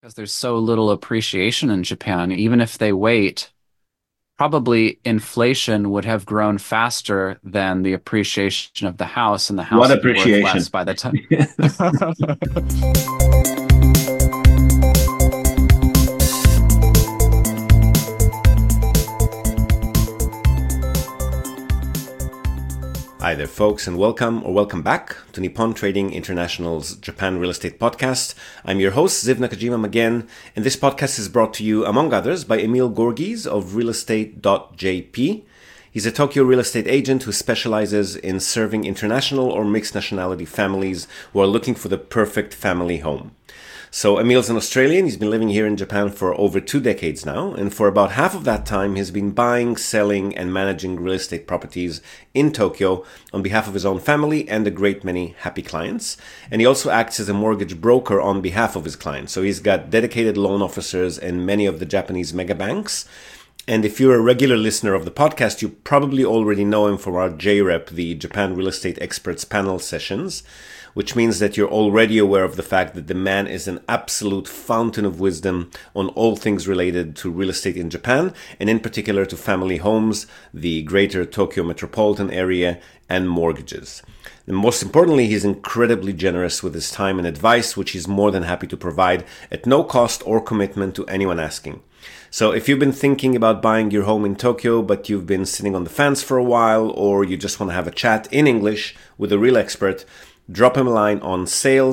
Because there's so little appreciation in Japan. Even if they wait, probably inflation would have grown faster than the appreciation of the house, and the What house would be worth less appreciation. by the time. Hi there, folks, and welcome back to Nippon Trading International's Japan Real Estate Podcast. I'm your host, Ziv Nakajima again, and this podcast is brought to you, among others, by Emil Gorgies of realestate.jp. He's a Tokyo real estate agent who specializes in serving international or mixed nationality families who are looking for the perfect family home. So Emil's an Australian. He's been living here in Japan for over 2 decades now. And for about half of that time, he's been buying, selling, and managing real estate properties in Tokyo on behalf of his own family and a great many happy clients. And he also acts as a mortgage broker on behalf of his clients. So he's got dedicated loan officers in many of the Japanese mega banks. And if you're a regular listener of the podcast, you probably already know him from our JREP, the Japan Real Estate Experts panel sessions, which means that you're already aware of the fact that the man is an absolute fountain of wisdom on all things related to real estate in Japan, and in particular to family homes, the greater Tokyo metropolitan area, and mortgages. And most importantly, he's incredibly generous with his time and advice, which he's more than happy to provide at no cost or commitment to anyone asking. So if you've been thinking about buying your home in Tokyo, but you've been sitting on the fence for a while, or you just want to have a chat in English with a real expert, drop him a line on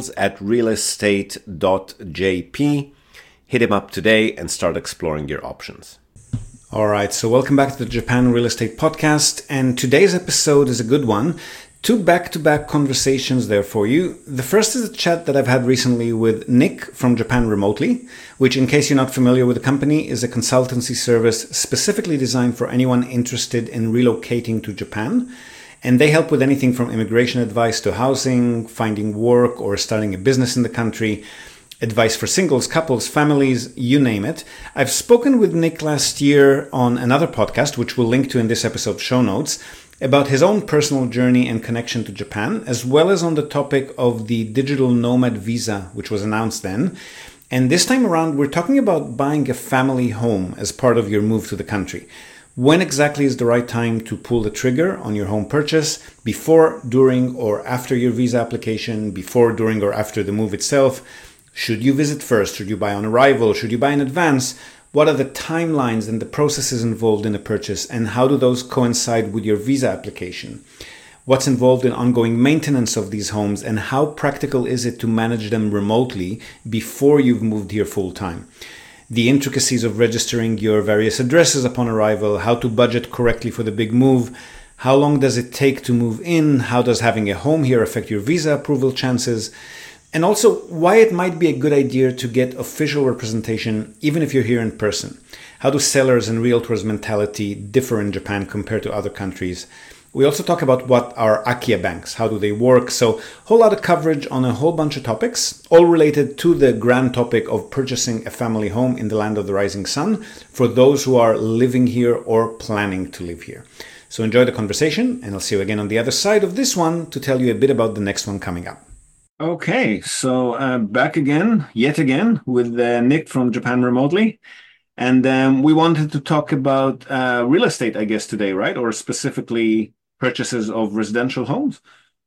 sales@realestate.jp. Hit him up today and start exploring your options. All right, so welcome back to the Japan Real Estate Podcast, and today's episode is a good one. Two back-to-back conversations there for you. The first is a chat that I've had recently with Nick from Japan Remotely, which, in case you're not familiar with the company, is a consultancy service specifically designed for anyone interested in relocating to Japan. And they help with anything from immigration advice to housing, finding work, or starting a business in the country, advice for singles, couples, families, you name it. I've spoken with Nick last year on another podcast, which we'll link to in this episode's show notes, about his own personal journey and connection to Japan, as well as on the topic of the digital nomad visa, which was announced then. And this time around, we're talking about buying a family home as part of your move to the country. When exactly is the right time to pull the trigger on your home purchase? Before, during, or after your visa application? Before, during, or after the move itself? Should you visit first? Should you buy on arrival? Should you buy in advance? What are the timelines and the processes involved in a purchase, and how do those coincide with your visa application? What's involved in ongoing maintenance of these homes, and how practical is it to manage them remotely before you've moved here full time? The intricacies of registering your various addresses upon arrival, how to budget correctly for the big move, how long does it take to move in, how does having a home here affect your visa approval chances, and also why it might be a good idea to get official representation even if you're here in person. How do sellers and realtors' mentality differ in Japan compared to other countries? We also talk about what are Akia banks, how do they work, so a whole lot of coverage on a whole bunch of topics, all related to the grand topic of purchasing a family home in the land of the rising sun for those who are living here or planning to live here. So enjoy the conversation, and I'll see you again on the other side of this one to tell you a bit about the next one coming up. Okay, so back again, yet again, with Nick from Japan Remotely. And we wanted to talk about real estate, I guess, today, right? Or specifically purchases of residential homes.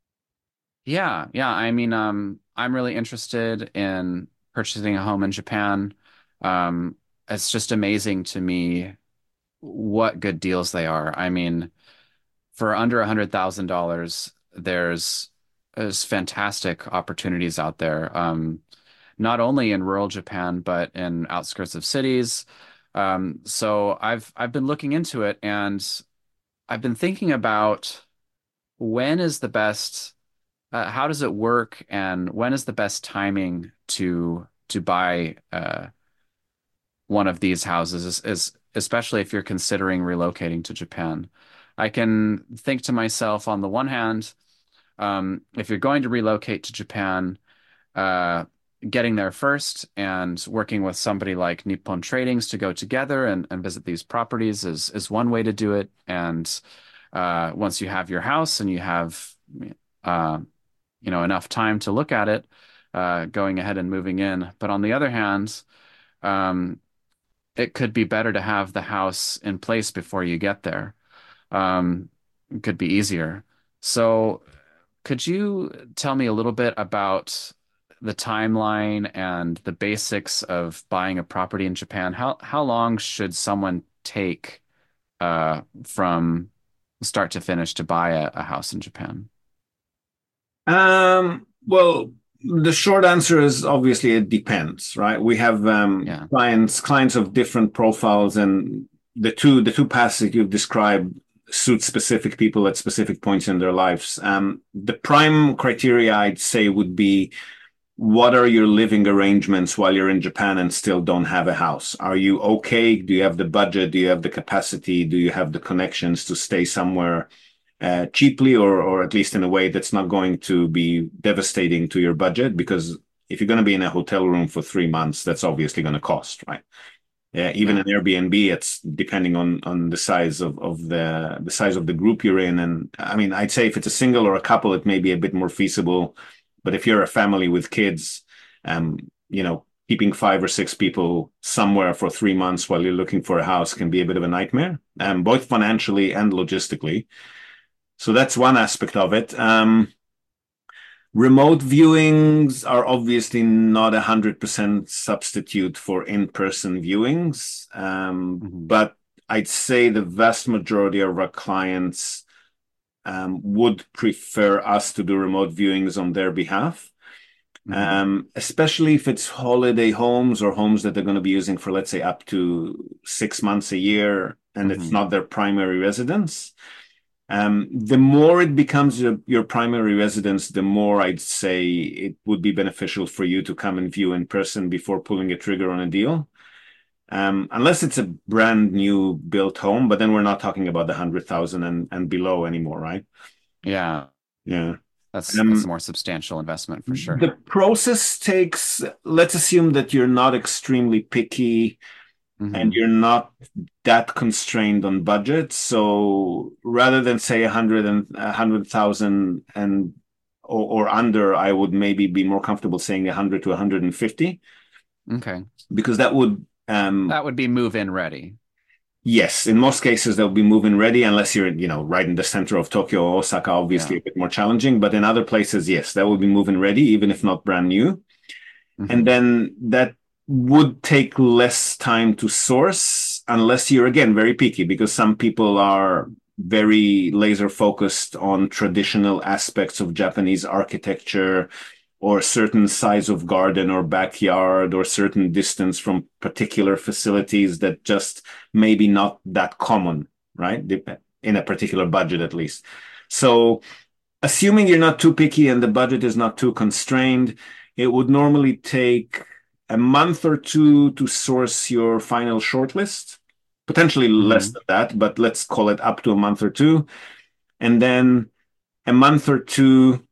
Yeah. I'm really interested in purchasing a home in Japan. It's just amazing to me what good deals they are. I mean, for under $100,000, there's fantastic opportunities out there. Not only in rural Japan, but in outskirts of cities. So I've been looking into it, and I've been thinking about when is the best, how does it work, and when is the best timing to buy one of these houses, especially if you're considering relocating to Japan. I can think to myself, on the one hand, if you're going to relocate to Japan, uh, getting there first and working with somebody like Nippon Tradings to go together and visit these properties is one way to do it. And once you have your house and you have enough time to look at it, going ahead and moving in. But on the other hand, um, it could be better to have the house in place before you get there. It could be easier. So, could you tell me a little bit about the timeline and the basics of buying a property in Japan? How long should someone take from start to finish to buy a house in Japan? Well, the short answer is obviously it depends, right? We have Yeah. clients of different profiles, and the two paths that you've described suit specific people at specific points in their lives. The prime criteria I'd say would be what are your living arrangements while you're in Japan and still don't have a house? Are you okay? Do you have the budget? Do you have the capacity? Do you have the connections to stay somewhere cheaply, or at least in a way that's not going to be devastating to your budget? Because if you're going to be in a hotel room for 3 months, that's obviously going to cost, right? Yeah, even an Yeah. Airbnb, it's depending on the size of the size of the group you're in. And I mean, I'd say if it's a single or a couple, it may be a bit more feasible. But if you're a family with kids, um, keeping 5 or 6 people somewhere for 3 months while you're looking for a house can be a bit of a nightmare, both financially and logistically. So that's one aspect of it. Remote viewings are obviously not 100% substitute for in-person viewings, Hmm. but I'd say the vast majority of our clients would prefer us to do remote viewings on their behalf, Hmm. especially if it's holiday homes or homes that they're going to be using for, let's say, up to 6 months a year, and it's Hmm. not their primary residence. The more it becomes your primary residence, the more I'd say it would be beneficial for you to come and view in person before pulling a trigger on a deal. Unless it's a brand new built home, but then we're not talking about the 100,000 and below anymore, right? Yeah. Yeah. That's a Um, more substantial investment for sure. the process takes, let's assume that you're not extremely picky and Hmm. you're not that constrained on budget. So rather than say 100,000 and or under, I would maybe be more comfortable saying 100 to 150, Okay. because that would That would be move-in ready. yes, in most cases they'll be move-in ready, unless you're right in the center of Tokyo or Osaka, obviously Yeah. a bit more challenging. But in other places, yes, that would be move-in ready, even if not brand new. And Hmm. then that would take less time to source, unless you're again very picky, because some people are very laser focused on traditional aspects of Japanese architecture, or certain size of garden or backyard, or certain distance from particular facilities that just maybe not that common, right? In a particular budget, at least. So assuming you're not too picky and the budget is not too constrained, it would normally take a month or two to source your final shortlist, potentially less Hmm. than that, but let's call it up to a month or two. And then a month or two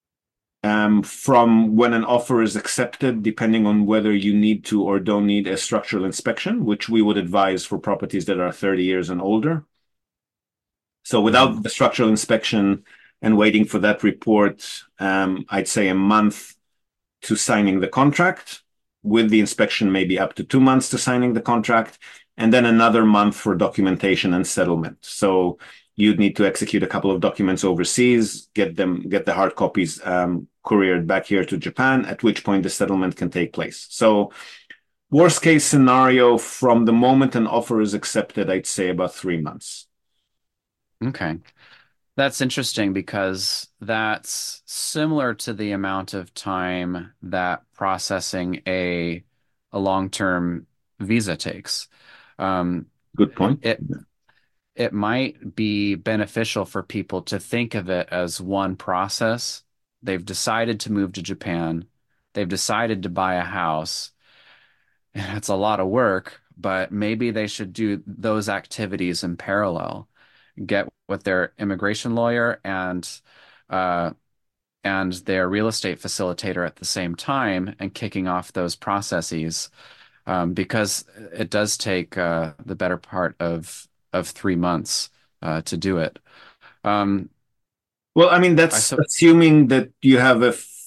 from when an offer is accepted, depending on whether you need to or don't need a structural inspection, which we would advise for properties that are 30 years and older. So Hmm. without the structural inspection and waiting for that report, I'd say a month to signing the contract. With the inspection, maybe up to 2 months to signing the contract, and then another month for documentation and settlement. So you'd need to execute a couple of documents overseas, get the hard copies couriered back here to Japan, at which point the settlement can take place. So worst case scenario, from the moment an offer is accepted, I'd say about 3 months. Okay. That's interesting because that's similar to the amount of time that processing a long-term visa takes. Um, Good point. it it might be beneficial for people to think of it as one process. They've decided to move to Japan. They've decided to buy a house. And it's a lot of work, but maybe they should do those activities in parallel. Get with their immigration lawyer uh, and their real estate facilitator at the same time and kicking off those processes because it does take the better part of 3 months to do it. Um, Well, I mean, I that's so assuming that you have a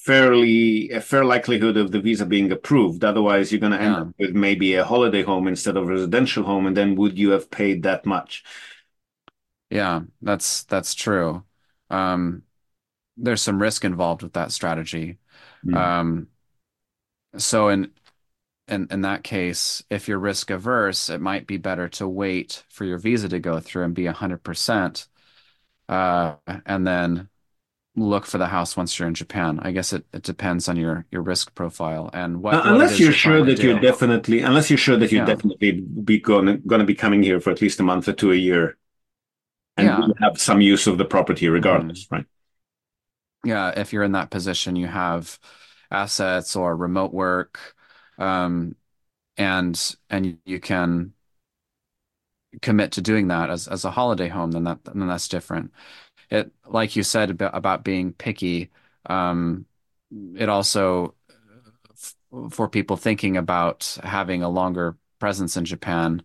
a fair likelihood of the visa being approved. Otherwise, you're going to end up Yeah. with maybe a holiday home instead of a residential home, and then would you have paid that much? Yeah, that's true. Um, there's some risk involved with that strategy. Mm. Um, so in that case, if you're risk averse, it might be better to wait for your visa to go through and be 100%, and then look for the house once you're in Japan. I guess it depends on your risk profile and what it Unless is you're you're trying sure to that you're do. definitely, unless you're sure that you're Yeah. definitely be going to be coming here for at least a month or two a year, and Yeah. will have some use of the property hmm regardless, right? Yeah, if you're in that position, you have assets or remote work, um, and you can commit to doing that as a holiday home, then that's different. It, like you said about being picky, um, it also for people thinking about having a longer presence in Japan,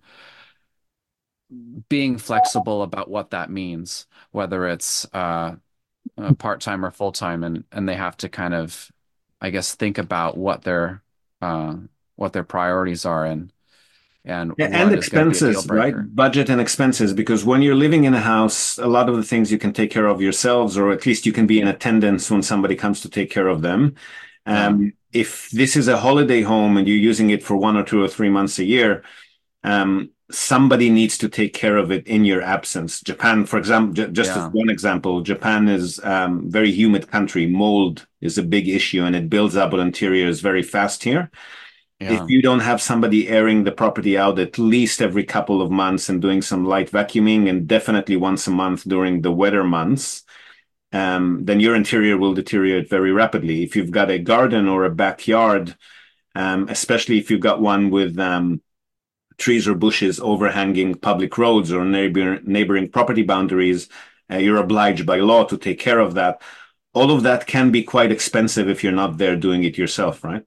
being flexible about what that means, whether it's part-time or full-time, and they have to kind of, I guess, think about uh, what their priorities are and Yeah, and what is going to be a deal expenses, right? breaker. Budget and expenses, because when you're living in a house, a lot of the things you can take care of yourselves, or at least you can be in attendance when somebody comes to take care of them. Yeah, If this is a holiday home and you're using it for 1 or 2 or 3 months a year, somebody needs to take care of it in your absence. Japan, for example, just as yeah, one example, Japan is very humid country. Mold is a big issue, and it builds up on interiors very fast here. If yeah, you don't have somebody airing the property out at least every couple of months and doing some light vacuuming, and definitely once a month during the weather months, then your interior will deteriorate very rapidly. If you've got a garden or a backyard, especially if you've got one with trees or bushes overhanging public roads or neighboring property boundaries, you're obliged by law to take care of that. All of that can be quite expensive if you're not there doing it yourself, right?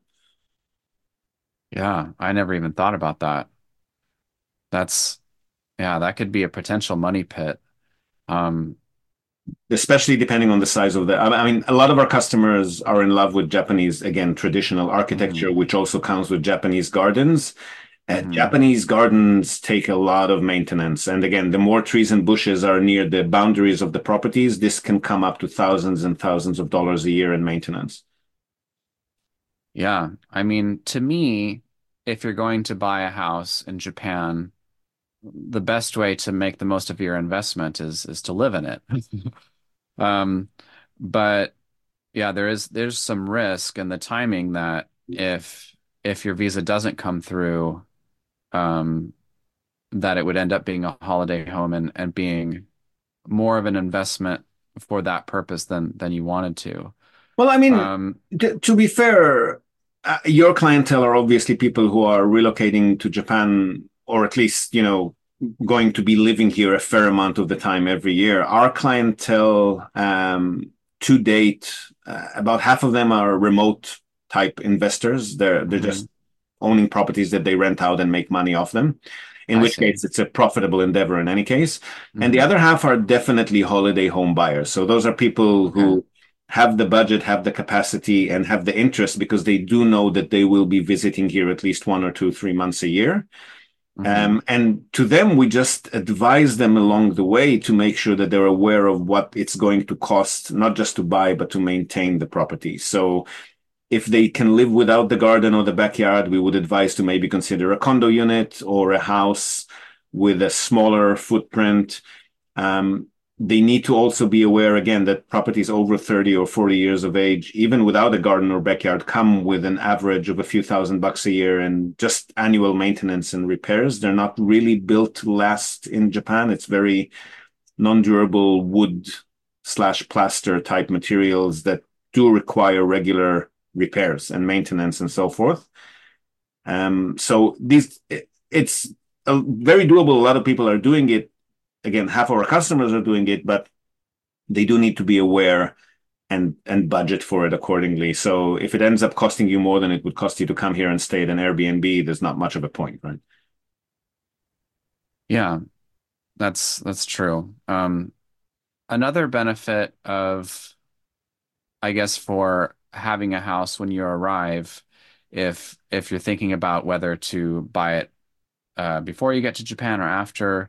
yeah. I never even thought about that. That's Yeah, that could be a potential money pit. Um, Especially depending on the size of the. I mean, a lot of our customers are in love with Japanese, again, traditional architecture, mhm, which also comes with Japanese gardens. mhm. Japanese gardens take a lot of maintenance. And again, the more trees and bushes are near the boundaries of the properties, this can come up to thousands and thousands of dollars a year in maintenance. Yeah, I mean, to me, if you're going to buy a house in Japan, the best way to make the most of your investment is to live in it. Um, but yeah, there's some risk in the timing that if your visa doesn't come through, um, that it would end up being a holiday home and being more of an investment for that purpose than you wanted to. Well, I mean, Um, to be fair, your clientele are obviously people who are relocating to Japan, or at least, going to be living here a fair amount of the time every year. Our clientele, to date, about half of them are remote type investors. They're just mhm, owning properties that they rent out and make money off them, in I which see. case it's a profitable endeavor in any case. And the hmm other half are definitely holiday home buyers. So those are people Okay. who have the budget, have the capacity, and have the interest because they do know that they will be visiting here at least 1 or 2, 3 months a year. hmm And to them, we just advise them along the way to make sure that they're aware of what it's going to cost, not just to buy, but to maintain the property. So if they can live without the garden or the backyard, we would advise to maybe consider a condo unit or a house with a smaller footprint. Um, they need to also be aware again that properties over 30 or 40 years of age, even without a garden or backyard, come with an average of a few $1,000s a year and just annual maintenance and repairs. They're not really built to last in Japan. It's very non-durable wood slash plaster type materials that do require regular repairs and maintenance and so forth. So it's very doable. A lot of people are doing it. Again, half of our customers are doing it, but they do need to be aware and budget for it accordingly. So if it ends up costing you more than it would cost you to come here and stay at an Airbnb, there's not much of a point, right? Yeah, that's true. Another benefit of, I guess, for having a house when you arrive, if you're thinking about whether to buy it before you get to Japan or after.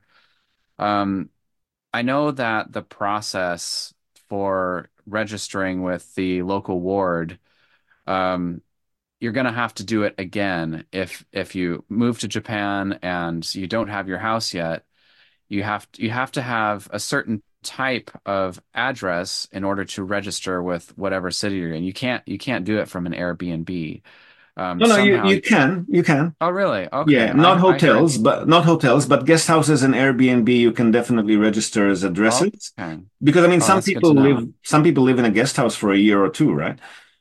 Um, I know that the process for registering with the local ward, um, you're going to have to do it again if you move to Japan and you don't have your house yet. You have to have a certain type of address in order to register with whatever city you're in. You can't do it from an Airbnb. No, no, Somehow you you. can, you can. Oh, really? Yeah, Okay. not I heard. hotels, but not hotels, but guest houses and Airbnb, you can definitely register as addresses. Okay. Because I mean, Oh, that's good to know. some people live in a guest house for a year or two, right?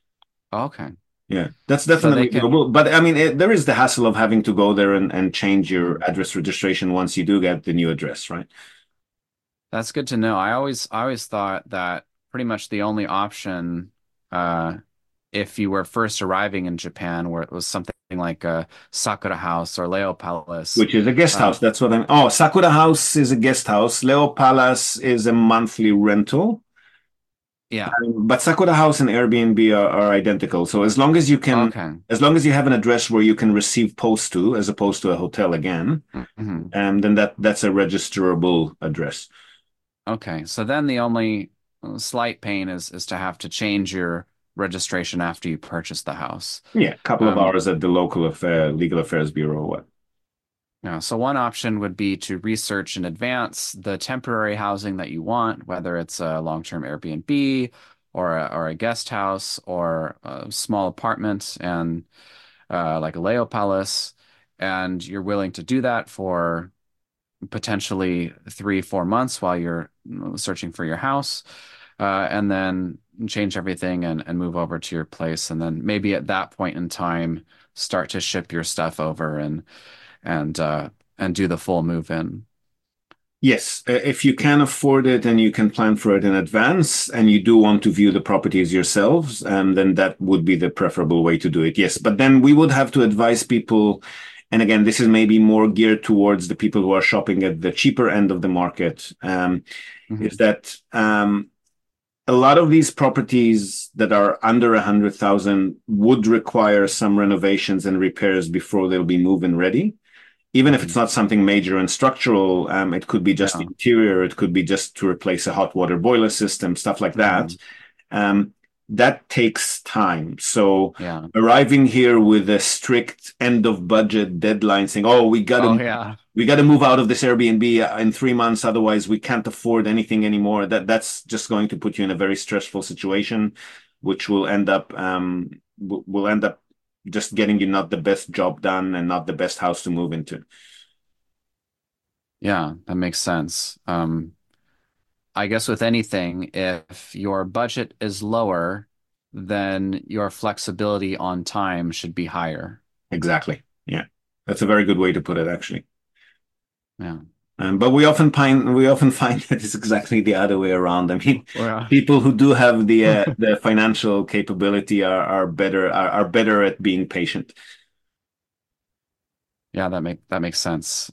Okay. Yeah, that's So they definitely can. doable. But I mean, there is the hassle of having to go there and change your Mhm. address registration once you do get the new address, right? That's good to know. I always thought that pretty much the only option, uh, if you were first arriving in Japan, where it was something like a Sakura House or Leo Palace. Which is a guest house. Um, That's what I'm. Oh, Sakura House is a guest house. Leo Palace is a monthly rental. yeah. But Sakura House and Airbnb are identical. So Okay. as long as you have an address where you can receive post to, as opposed to a hotel again, Hmm. then that's a registerable address. Okay. So then the only slight pain is to have to change your registration after you purchase the house. Yeah, a couple of Um, hours at the local legal affairs bureau or what. Yeah, so one option would be to research in advance the temporary housing that you want, whether it's a long-term Airbnb or a guest house or a small apartment and like a Leo Palace, and you're willing to do that for potentially 3, 4 months while you're searching for your house, and then change everything and move over to your place, and then maybe at that point in time start to ship your stuff over and uh and do the full move in. Yes, if you can afford it and you can plan for it in advance and you do want to view the properties yourselves, then that would be the preferable way to do it. Yes, but then we would have to advise people, and again, this is maybe more geared towards the people who are shopping at the cheaper end of the market, is Hmm. that a lot of these properties that are under 100,000 would require some renovations and repairs before they'll be move-in ready, even if it's Hmm. not something major and structural. It could be just the Yeah. interior, it could be just to replace a hot water boiler system, stuff like that. Hmm. Um, that takes time. So Yeah. arriving here with a strict end of budget deadline saying, "Oh, Oh yeah. we got to move out of this Airbnb in 3 months, otherwise we can't afford anything anymore." That's just going to put you in a very stressful situation, which will end up just getting you not the best job done and not the best house to move into. Yeah, that makes sense. I guess with anything, if your budget is lower, then your flexibility on time should be higher. Exactly. Yeah, that's a very good way to put it, actually. Yeah. But we often find that it's exactly the other way around. I mean, Yeah. people who do have the financial capability are better at being patient. Yeah, that makes sense.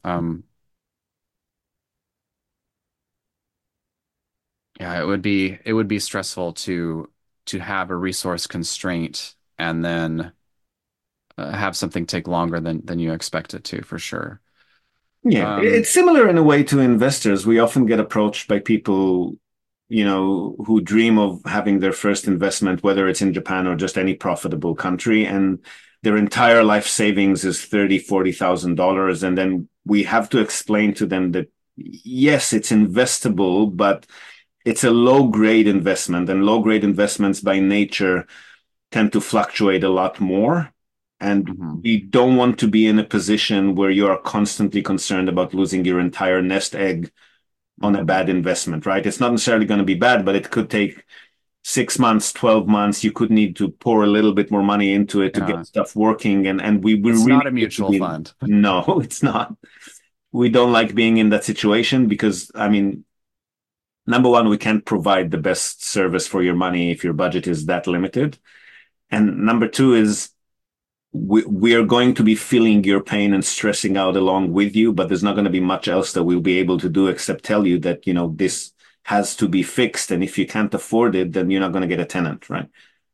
Yeah, it would be stressful to have a resource constraint and then have something take longer than you expect it to, for sure. Yeah, Um, it's similar in a way to investors. We often get approached by people, who dream of having their first investment, whether it's in Japan or just any profitable country, and their entire life savings is 30, $40,000. And then we have to explain to them that yes, it's investable, but it's a low grade investment, and low grade investments by nature tend to fluctuate a lot more. And mhm. we don't want to be in a position where you are constantly concerned about losing your entire nest egg on a bad investment, right? It's not necessarily going to be bad, but it could take 6 months, 12 months. You could need to pour a little bit more money into it to get Yeah, stuff working. And we it's not really a need to mutual be, fund. no, it's not. We don't like being in that situation because, I mean, number one, we can't provide the best service for your money if your budget is that limited. And number two is we are going to be feeling your pain and stressing out along with you, but there's not going to be much else that we'll be able to do except tell you that, this has to be fixed. And if you can't afford it, then you're not going to get a tenant, right?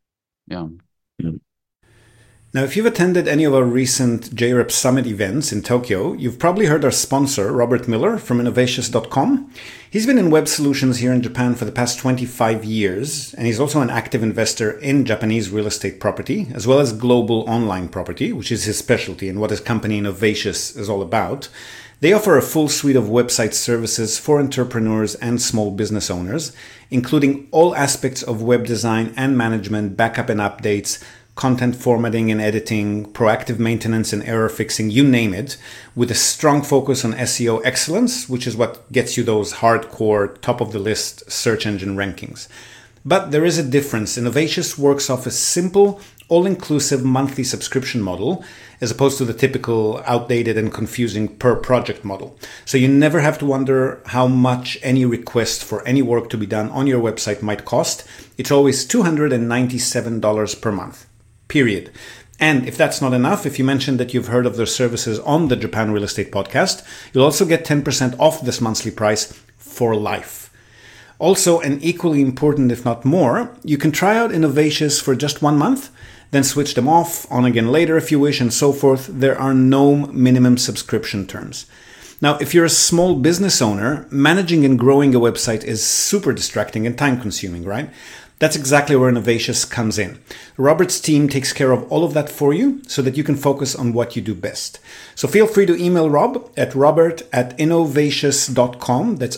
Yeah. Now, if you've attended any of our recent JREP Summit events in Tokyo, you've probably heard our sponsor, Robert Miller from Innovatious.com. He's been in web solutions here in Japan for the past 25 years, and he's also an active investor in Japanese real estate property, as well as global online property, which is his specialty and what his company Innovatious is all about. They offer a full suite of website services for entrepreneurs and small business owners, including all aspects of web design and management, backup and updates, content formatting and editing, proactive maintenance and error fixing, you name it, with a strong focus on SEO excellence, which is what gets you those hardcore, top of the list search engine rankings. But there is a difference. Innovatious works off a simple, all-inclusive monthly subscription model, as opposed to the typical outdated and confusing per project model. So you never have to wonder how much any request for any work to be done on your website might cost. It's always $297 per month. Period. And if that's not enough, if you mention that you've heard of their services on the Japan Real Estate Podcast, you'll also get 10% off this monthly price for life. Also, and equally important, if not more, you can try out Innovatious for just 1 month, then switch them off, on again later if you wish, and so forth. There are no minimum subscription terms. Now, if you're a small business owner, managing and growing a website is super distracting and time consuming, right? That's exactly where Innovatious comes in. Robert's team takes care of all of that for you so that you can focus on what you do best. So feel free to email Rob at robert@innovatious.com. That's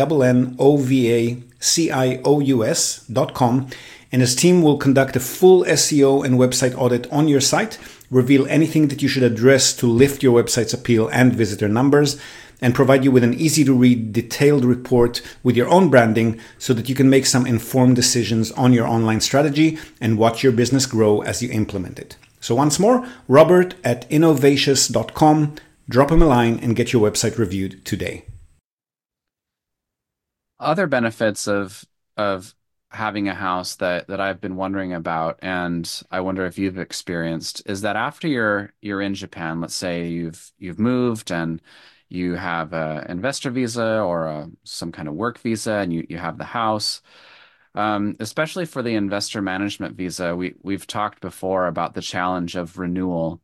INNOVACIOUS.com. And his team will conduct a full SEO and website audit on your site, reveal anything that you should address to lift your website's appeal and visitor numbers, and provide you with an easy-to-read, detailed report with your own branding so that you can make some informed decisions on your online strategy and watch your business grow as you implement it. So once more, robert@innovatious.com. Drop him a line and get your website reviewed today. Other benefits of having a house that I've been wondering about, and I wonder if you've experienced, is that after you're in Japan, let's say you've moved and you have an investor visa or some kind of work visa, and you have the house. Especially for the investor management visa, we've talked before about the challenge of renewal.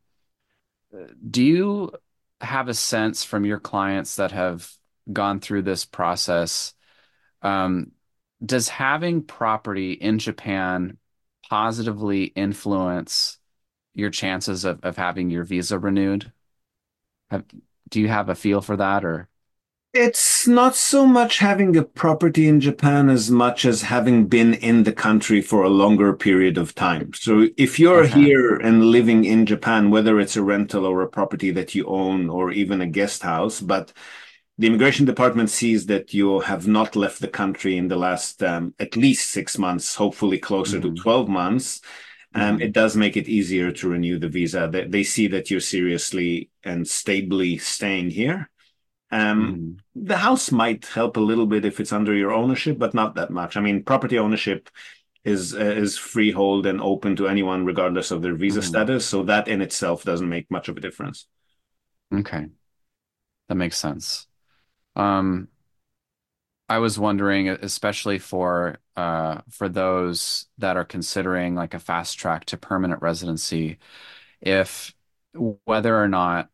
Do you have a sense from your clients that have gone through this process? Um, does having property in Japan positively influence your chances of having your visa renewed? Have, do you have a feel for that or? It's not so much having a property in Japan as much as having been in the country for a longer period of time. So if you're Okay. here and living in Japan, whether it's a rental or a property that you own or even a guest house, but the immigration department sees that you have not left the country in the last at least 6 months, hopefully closer to Hmm. 12 months, Hmm. it does make it easier to renew the visa. They see that you're seriously and stably staying here. Hmm. The house might help a little bit if it's under your ownership, but not that much. I mean, property ownership is freehold and open to anyone regardless of their visa Hmm. status, so that in itself doesn't make much of a difference. Okay, that makes sense. Um, I was wondering, especially for those that are considering like a fast track to permanent residency, if whether or not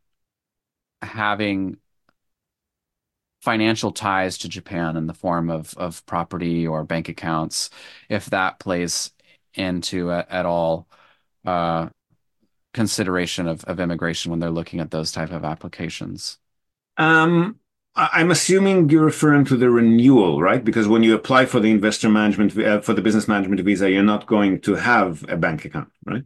having financial ties to Japan in the form of property or bank accounts, if that plays into at all uh, consideration of immigration when they're looking at those type of applications. I'm assuming you're referring to the renewal, right? Because when you apply for the investor management, for the business management visa, you're not going to have a bank account, right?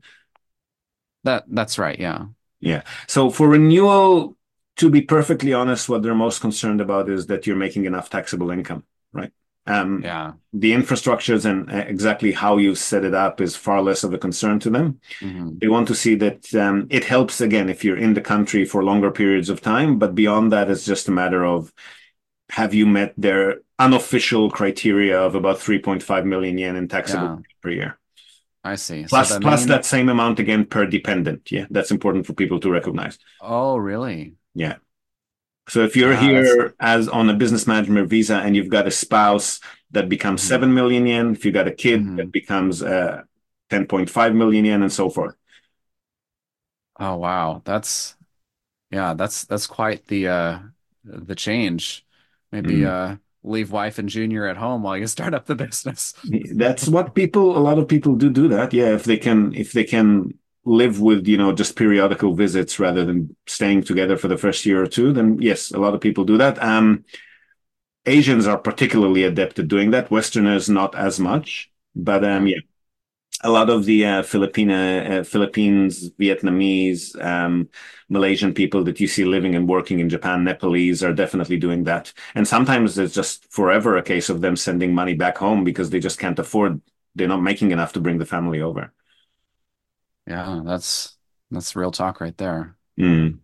That's right, yeah. Yeah. So for renewal, to be perfectly honest, what they're most concerned about is that you're making enough taxable income, right? Yeah. The infrastructures and exactly how you set it up is far less of a concern to them. Hmm. They want to see that it helps again if you're in the country for longer periods of time, but beyond that, it's just a matter of have you met their unofficial criteria of about 3.5 million yen in taxable Yeah, per year. I see. So Plus that same amount again per dependent. Yeah, that's important for people to recognize. oh, really? Yeah. So if you're Yeah, that's, here as on a business management visa and you've got a spouse that becomes hmm 7 million yen, if you got a kid that hmm becomes 10.5 million yen, and so forth. Oh wow. That's quite the change. Maybe Mm. leave wife and junior at home while you start up the business. That's what a lot of people do that. Yeah, if they can live with, just periodical visits rather than staying together for the first year or two, then yes, a lot of people do that. Asians are particularly adept at doing that. Westerners, not as much. But Yeah. yeah, a lot of the Philippines, Vietnamese, Malaysian people that you see living and working in Japan, Nepalese are definitely doing that. And sometimes there's just forever a case of them sending money back home because they just can't afford, they're not making enough to bring the family over. Yeah, that's real talk right there. Mm.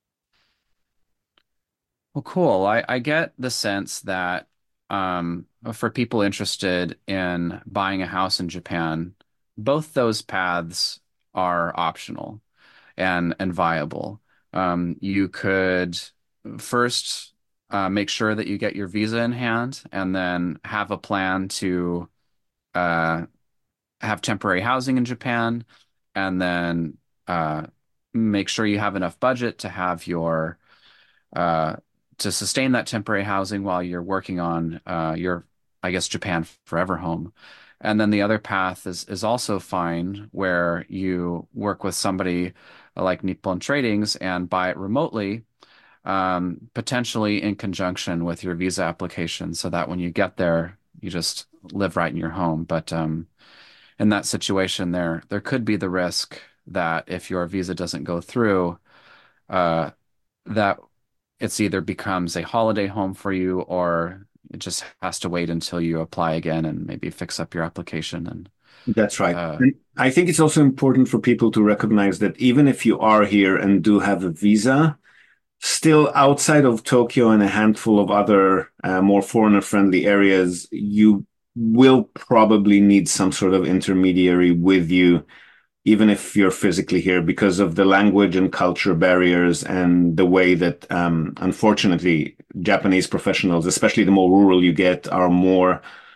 Well, cool. I get the sense that for people interested in buying a house in Japan, both those paths are optional and viable. You could first make sure that you get your visa in hand and then have a plan to uh, have temporary housing in Japan and then uh, make sure you have enough budget to have your uh, to sustain that temporary housing while you're working on your, I guess, Japan Forever home. And then the other path is also fine, where you work with somebody like Nippon Tradings and buy it remotely, potentially in conjunction with your visa application, so that when you get there, you just live right in your home. But in that situation, there could be the risk that if your visa doesn't go through, uh, that it's either becomes a holiday home for you or it just has to wait until you apply again and maybe fix up your application and That's right. uh And I think it's also important for people to recognize that even if you are here and do have a visa, still outside of Tokyo and a handful of other more foreigner-friendly areas, you will probably need some sort of intermediary with you, even if you're physically here, because of the language and culture barriers and the way that, unfortunately, Japanese professionals, especially the more rural you get, are more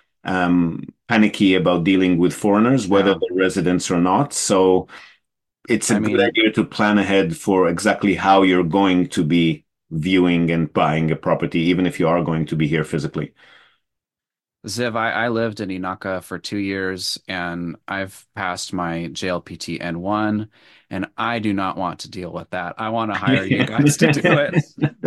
panicky about dealing with foreigners, whether yeah. they're residents or not. So it's a I good mean, idea to plan ahead for exactly how you're going to be viewing and buying a property, even if you are going to be here physically. Ziv, I lived in Inaka for 2 years and I've passed my JLPT N1 and I do not want to deal with that. I want to hire you guys to do it.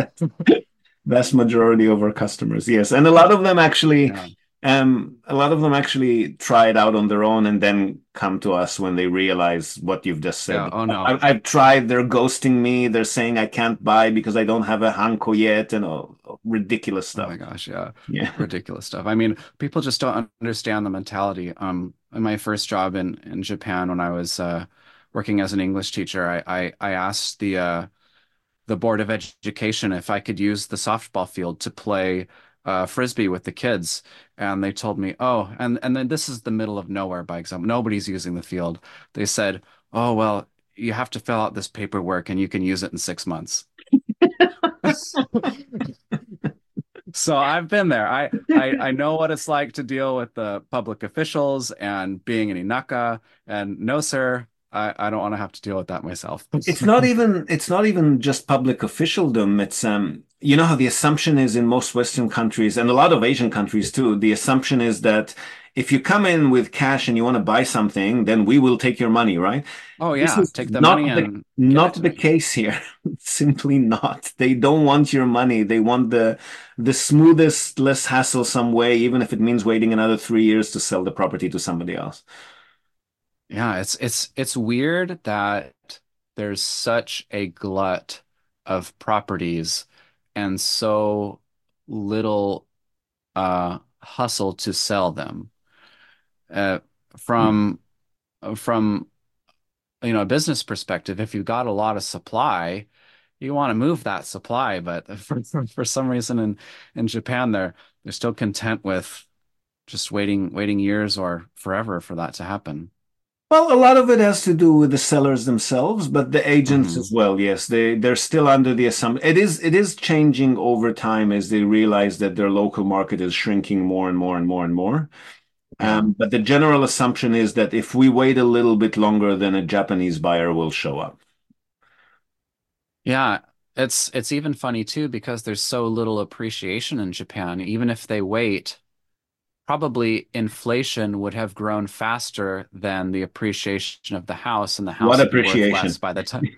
Vast majority of our customers, yes. And a lot of them actually, Yeah. a lot of them actually try it out on their own and then come to us when they realize what you've just Yeah. said. Oh no. I've tried, they're ghosting me, they're saying I can't buy because I don't have a hanko yet, and ridiculous Oh stuff. my gosh, yeah. Yeah. Ridiculous stuff. I mean, people just don't understand the mentality. In my first job in Japan when I was working as an English teacher, I asked the Board of Education if I could use the softball field to play frisbee with the kids. And they told me, "Oh, and then this is the middle of nowhere, by example. Nobody's using the field." They said, "Oh, well, you have to fill out this paperwork and you can use it in 6 months." So I've been there. I know what it's like to deal with the public officials and being an Inaka. And no, sir, I don't want to have to deal with that myself. It's not even just public officialdom. It's you know how the assumption is in most Western countries and a lot of Asian countries too. The assumption is that if you come in with cash and you want to buy something, then we will take your money, right? Oh This yeah, is take the money not the and give it not to the me. case here. Simply not. They don't want your money. They want the smoothest, less hassle-some way, even if it means waiting another 3 years to sell the property to somebody else. Yeah, it's weird that there's such a glut of properties and so little hustle to sell them. Uh, from from a business perspective, if you've got a lot of supply, you want to move that supply, but for some reason in Japan they're still content with just waiting years or forever for that to happen. Well, a lot of it has to do with the sellers themselves, but the agents Hmm. as well. Yes, they're still under the assumption it is changing over time as they realize that their local market is shrinking more and more and more and more. Yeah. But the general assumption is that if we wait a little bit longer, then a Japanese buyer will show up. Yeah. It's even funny too because there's so little appreciation in Japan. Even if they wait, probably inflation would have grown faster than the appreciation of the house, and the What house would be worth less appreciation. by the time.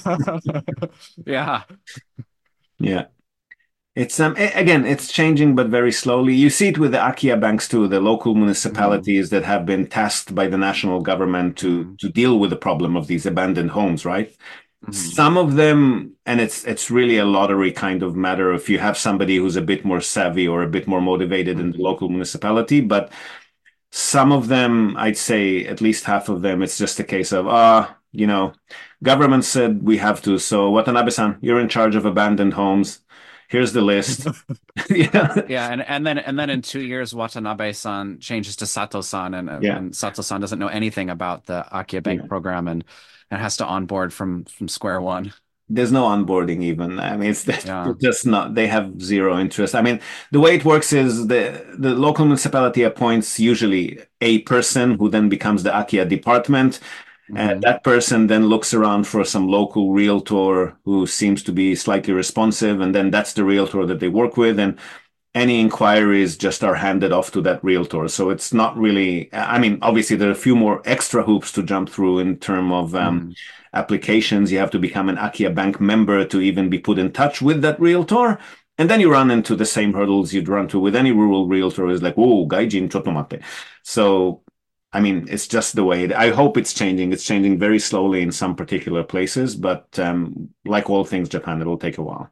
Yeah. Yeah. It's again, it's changing, but very slowly. You see it with the Akia banks too, the local Hmm. municipalities that have been tasked by the national government to Hmm. to deal with the problem of these abandoned homes, right? Hmm. Some of them, and it's really a lottery kind of matter if you have somebody who's a bit more savvy or a bit more motivated in the Hmm. local municipality, but some of them, I'd say at least half of them, it's just a case of, government said we have to. So Watanabe-san, you're in charge of abandoned homes. Here's the list. Yeah. Yeah, and then in 2 years, Watanabe-san changes to Sato-san, Yeah. and Sato-san doesn't know anything about the Akia Bank Yeah. program, and has to onboard from square one. There's no onboarding even. I mean, it's that Yeah. just not, they have zero interest. I mean, the way it works is the local municipality appoints usually a person who then becomes the Akia department. Hmm. That person then looks around for some local realtor who seems to be slightly responsive, and then that's the realtor that they work with. And any inquiries just are handed off to that realtor. So it's not really, I mean, obviously there are a few more extra hoops to jump through in terms of Hmm. applications. You have to become an Akia Bank member to even be put in touch with that realtor. And then you run into the same hurdles you'd run to with any rural realtor is like, whoa, gaijin chotomate. So, I mean, it's just the way. I hope it's changing. It's changing very slowly in some particular places, but like all things Japan, it'll take a while.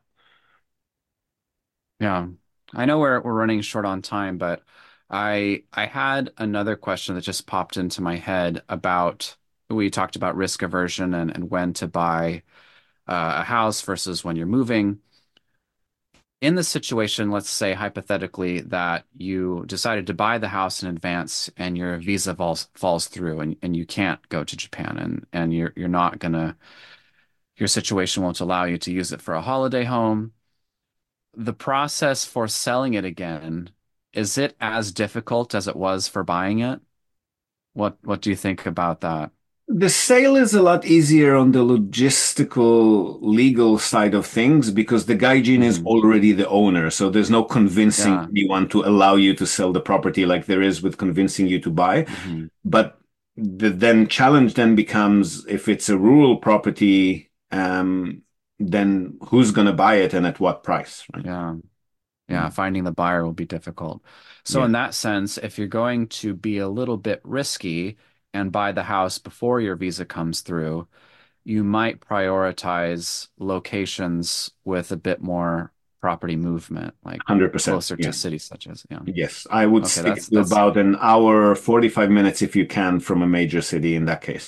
Yeah. I know we're running short on time, but I had another question that just popped into my head about we talked about risk aversion and when to buy a house versus when you're moving. In the situation, let's say hypothetically that you decided to buy the house in advance and your visa falls through and you can't go to Japan and you're not gonna your situation won't allow you to use it for a holiday home. The process for selling it again, is it as difficult as it was for buying it? What do you think about that? The sale is a lot easier on the logistical legal side of things because the gaijin is Hmm. already the owner. So there's no convincing Yeah. anyone to allow you to sell the property like there is with convincing you to buy. Hmm. But the then challenge then becomes if it's a rural property, then who's going to buy it and at what price, right? Yeah. Yeah, Mm. finding the buyer will be difficult. So Yeah, in that sense, if you're going to be a little bit risky and buy the house before your visa comes through, you might prioritize locations with a bit more property movement, like 100%. closer to Yeah. cities such as, yeah. Yes, I would Okay, stick that's to that's about an hour, 45 minutes if you can from a major city in that case.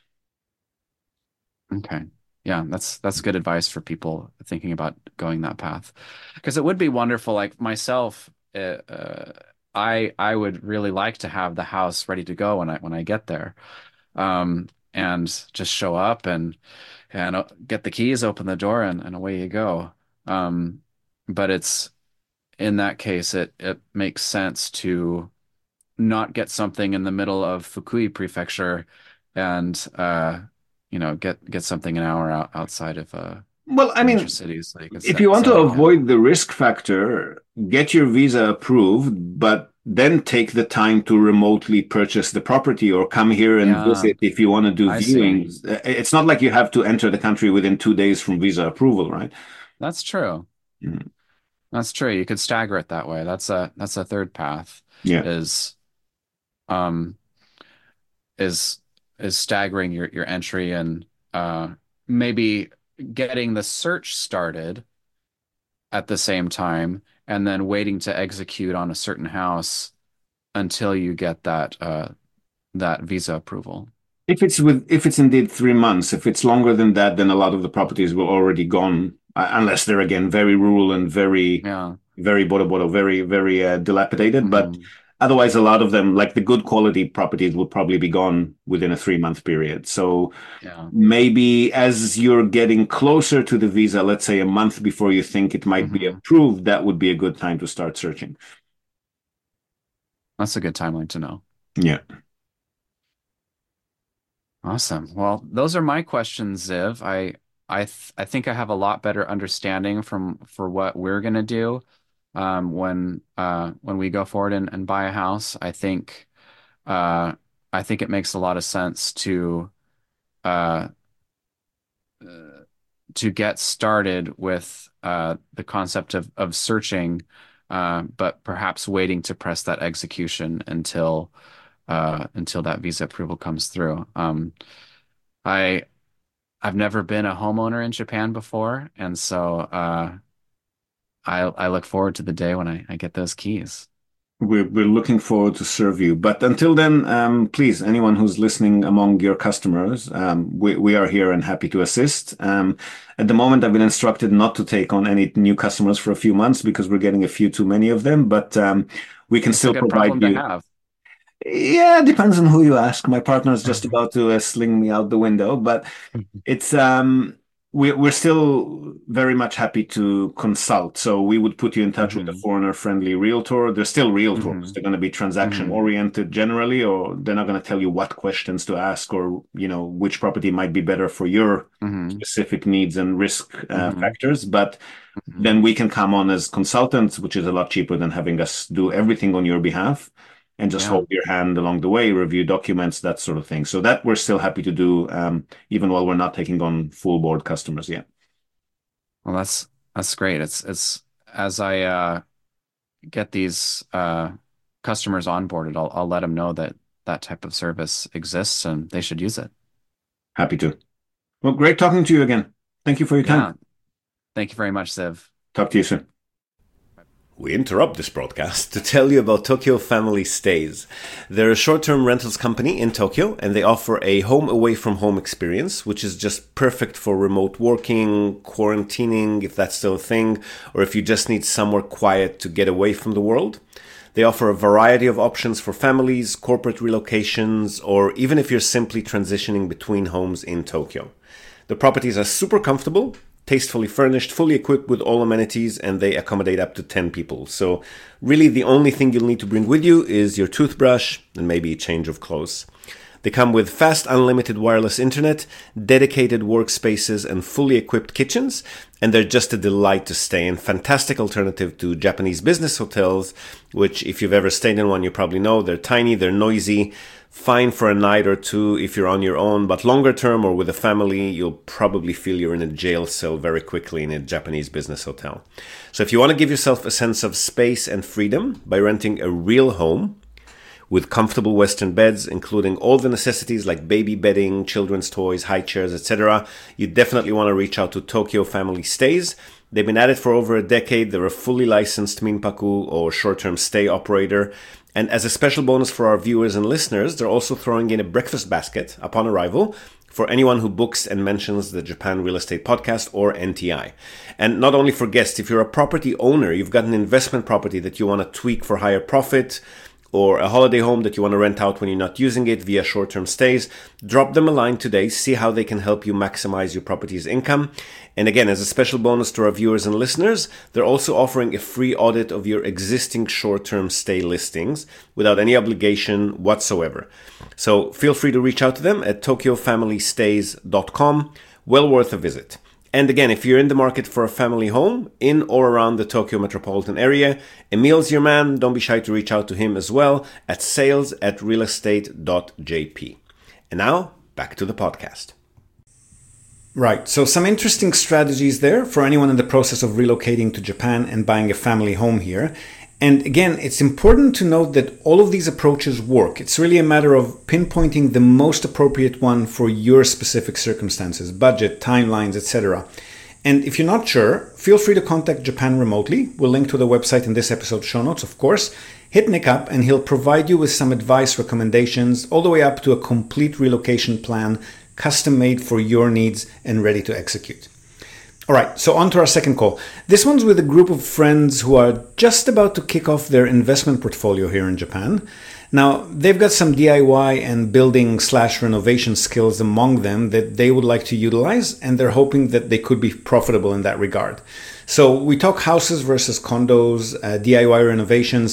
okay. Yeah, that's good advice for people thinking about going that path. Because it would be wonderful, like myself, I would really like to have the house ready to go when I get there. And just show up and get the keys, open the door, and away you go. Um, but it's in that case, it makes sense to not get something in the middle of Fukui Prefecture and get something an hour outside of Well, I major mean, cities so you can if you want to sell it again. avoid the risk factor, get your visa approved, but then take the time to remotely purchase the property or come here and Yeah, visit if you want to do I see. viewings. It's not like you have to enter the country within 2 days from visa approval, right? That's true. Mm. That's true. You could stagger it that way. That's a third path Yeah, is um is is staggering your entry and maybe getting the search started at the same time and then waiting to execute on a certain house until you get that visa approval. if it's indeed 3 months, if it's longer than that, then a lot of the properties were already gone, unless they're again very rural and very, Yeah. very bodo bodo, very, very dilapidated. But Hmm. otherwise, a lot of them, like the good quality properties, would probably be gone within a 3 month period. So Yeah. maybe as you're getting closer to the visa, let's say a month before you think it might be Hmm. approved, that would be a good time to start searching. That's a good timeline to know. Yeah. Awesome. Well, those are my questions, Ziv. I think I have a lot better understanding for what we're gonna do when we go forward and buy a house. Uh, I think it makes a lot of sense uh, to get started with the concept of searching, but perhaps waiting to press that execution until that visa approval comes through. I I've never been a homeowner in Japan before, and so I look forward to the day when I get those keys. We're looking forward to serve you. But until then, please, anyone who's listening among your customers, we are here and happy to assist. At the moment, I've been instructed not to take on any new customers for a few months because we're getting a few too many of them, but we can It's a still good provide problem to you. have. Yeah, depends on who you ask. My partner is just about to sling me out the window, but it's we're still very much happy to consult. So we would put you in touch with a Hmm. foreigner-friendly realtor. They're still realtors. Hmm. They're going to be Hmm. transaction-oriented generally, or they're not going to tell you what questions to ask or which property might be better for your Hmm. specific needs and risk Hmm. factors. But Hmm. then we can come on as consultants, which is a lot cheaper than having us do everything on your behalf and just Yeah. hold your hand along the way, review documents, that sort of thing. So that we're still happy to do, even while we're not taking on full board customers yet. Well, that's great. It's as I get these customers onboarded, I'll let them know that that type of service exists and they should use it. Happy to. Well, great talking to you again. Thank you for your time. Yeah. Thank you very much, Ziv. Talk to you soon. We interrupt this broadcast to tell you about Tokyo Family Stays. They're a short-term rentals company in Tokyo, and they offer a home away from home experience, which is just perfect for remote working, quarantining, if that's still a thing, or if you just need somewhere quiet to get away from the world. They offer a variety of options for families, corporate relocations, or even if you're simply transitioning between homes in Tokyo. The properties are super comfortable, tastefully furnished, fully equipped with all amenities, and they accommodate up to 10 people. So, really, the only thing you'll need to bring with you is your toothbrush and maybe a change of clothes. They come with fast, unlimited wireless internet, dedicated workspaces, and fully equipped kitchens, and they're just a delight to stay in. Fantastic alternative to Japanese business hotels, which, if you've ever stayed in one, you probably know they're tiny, they're noisy, fine for a night or two if you're on your own, but longer term or with a family, you'll probably feel you're in a jail cell very quickly in a Japanese business hotel. So if you want to give yourself a sense of space and freedom by renting a real home with comfortable Western beds, including all the necessities like baby bedding, children's toys, high chairs, etc., you definitely want to reach out to Tokyo Family Stays. They've been at it for over a decade. They're a fully licensed Minpaku or short-term stay operator. And as a special bonus for our viewers and listeners, they're also throwing in a breakfast basket upon arrival for anyone who books and mentions the Japan Real Estate Podcast or NTI. And not only for guests, if you're a property owner, you've got an investment property that you want to tweak for higher profit, or a holiday home that you want to rent out when you're not using it via short-term stays, drop them a line today, see how they can help you maximize your property's income. And again, as a special bonus to our viewers and listeners, they're also offering a free audit of your existing short-term stay listings without any obligation whatsoever. So feel free to reach out to them at tokyofamilystays.com. Well worth a visit. And again, if you're in the market for a family home in or around the Tokyo metropolitan area, Emil's your man. Don't be shy to reach out to him as well at sales@realestate.jp. And now, back to the podcast. Right, so some interesting strategies there for anyone in the process of relocating to Japan and buying a family home here. And again, it's important to note that all of these approaches work. It's really a matter of pinpointing the most appropriate one for your specific circumstances, budget, timelines, etc. And if you're not sure, feel free to contact Japan remotely. We'll link to the website in this episode's show notes, of course. Hit Nick up and he'll provide you with some advice, recommendations, all the way up to a complete relocation plan, custom made for your needs and ready to execute. All right, so on to our second call. This one's with a group of friends who are just about to kick off their investment portfolio here in Japan. Now, they've got some DIY and building/renovation skills among them that they would like to utilize, and they're hoping that they could be profitable in that regard. So we talk houses versus condos, DIY renovations.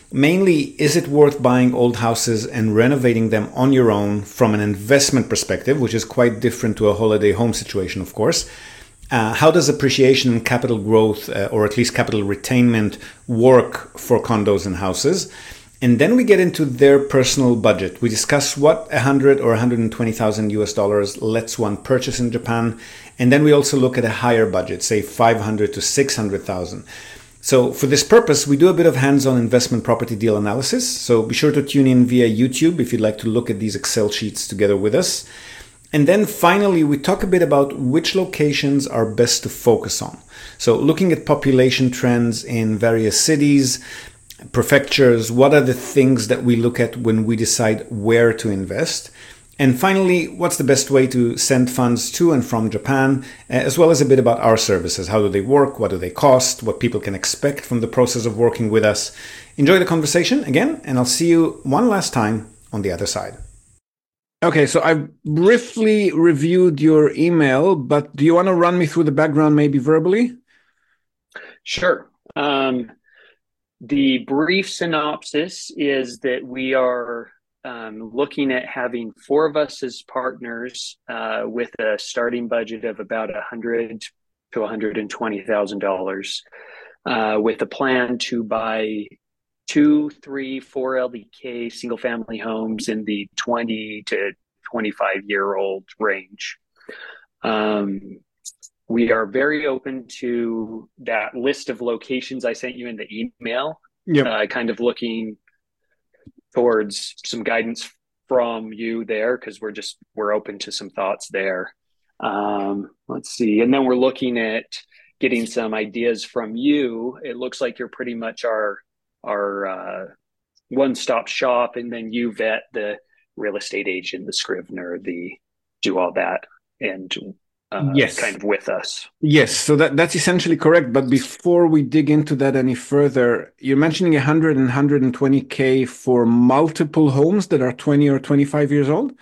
Mainly, is it worth buying old houses and renovating them on your own from an investment perspective, which is quite different to a holiday home situation, of course? How does appreciation and capital growth, or at least capital retainment, work for condos and houses? And then we get into their personal budget. We discuss what 100 or 120,000 US dollars lets one purchase in Japan. And then we also look at a higher budget, say 500 to 600,000. So for this purpose, we do a bit of hands-on investment property deal analysis. So be sure to tune in via YouTube if you'd like to look at these Excel sheets together with us. And then finally, we talk a bit about which locations are best to focus on. So looking at population trends in various cities, prefectures, what are the things that we look at when we decide where to invest? And finally, what's the best way to send funds to and from Japan, as well as a bit about our services. How do they work? What do they cost? What people can expect from the process of working with us. Enjoy the conversation again, and I'll see you one last time on the other side. Okay, so I've briefly reviewed your email, but do you want to run me through the background maybe verbally? Sure. The brief synopsis is that we are looking at having 4 of us as partners with a starting budget of about $100,000 to $120,000, with a plan to buy 2, 3, 4 LDK single family homes in the 20 to 25-year-old range. We are very open to that list of locations I sent you in the email. Yep. Kind of looking towards some guidance from you there, because we're open to some thoughts there. Let's see. And then we're looking at getting some ideas from you. It looks like you're pretty much our one-stop shop, and then you vet the real estate agent, the scrivener, do all that, and yes, kind of with us. Yes, so that's essentially correct. But before we dig into that any further, you're mentioning 100 and 120K for multiple homes that are 20 or 25 years old?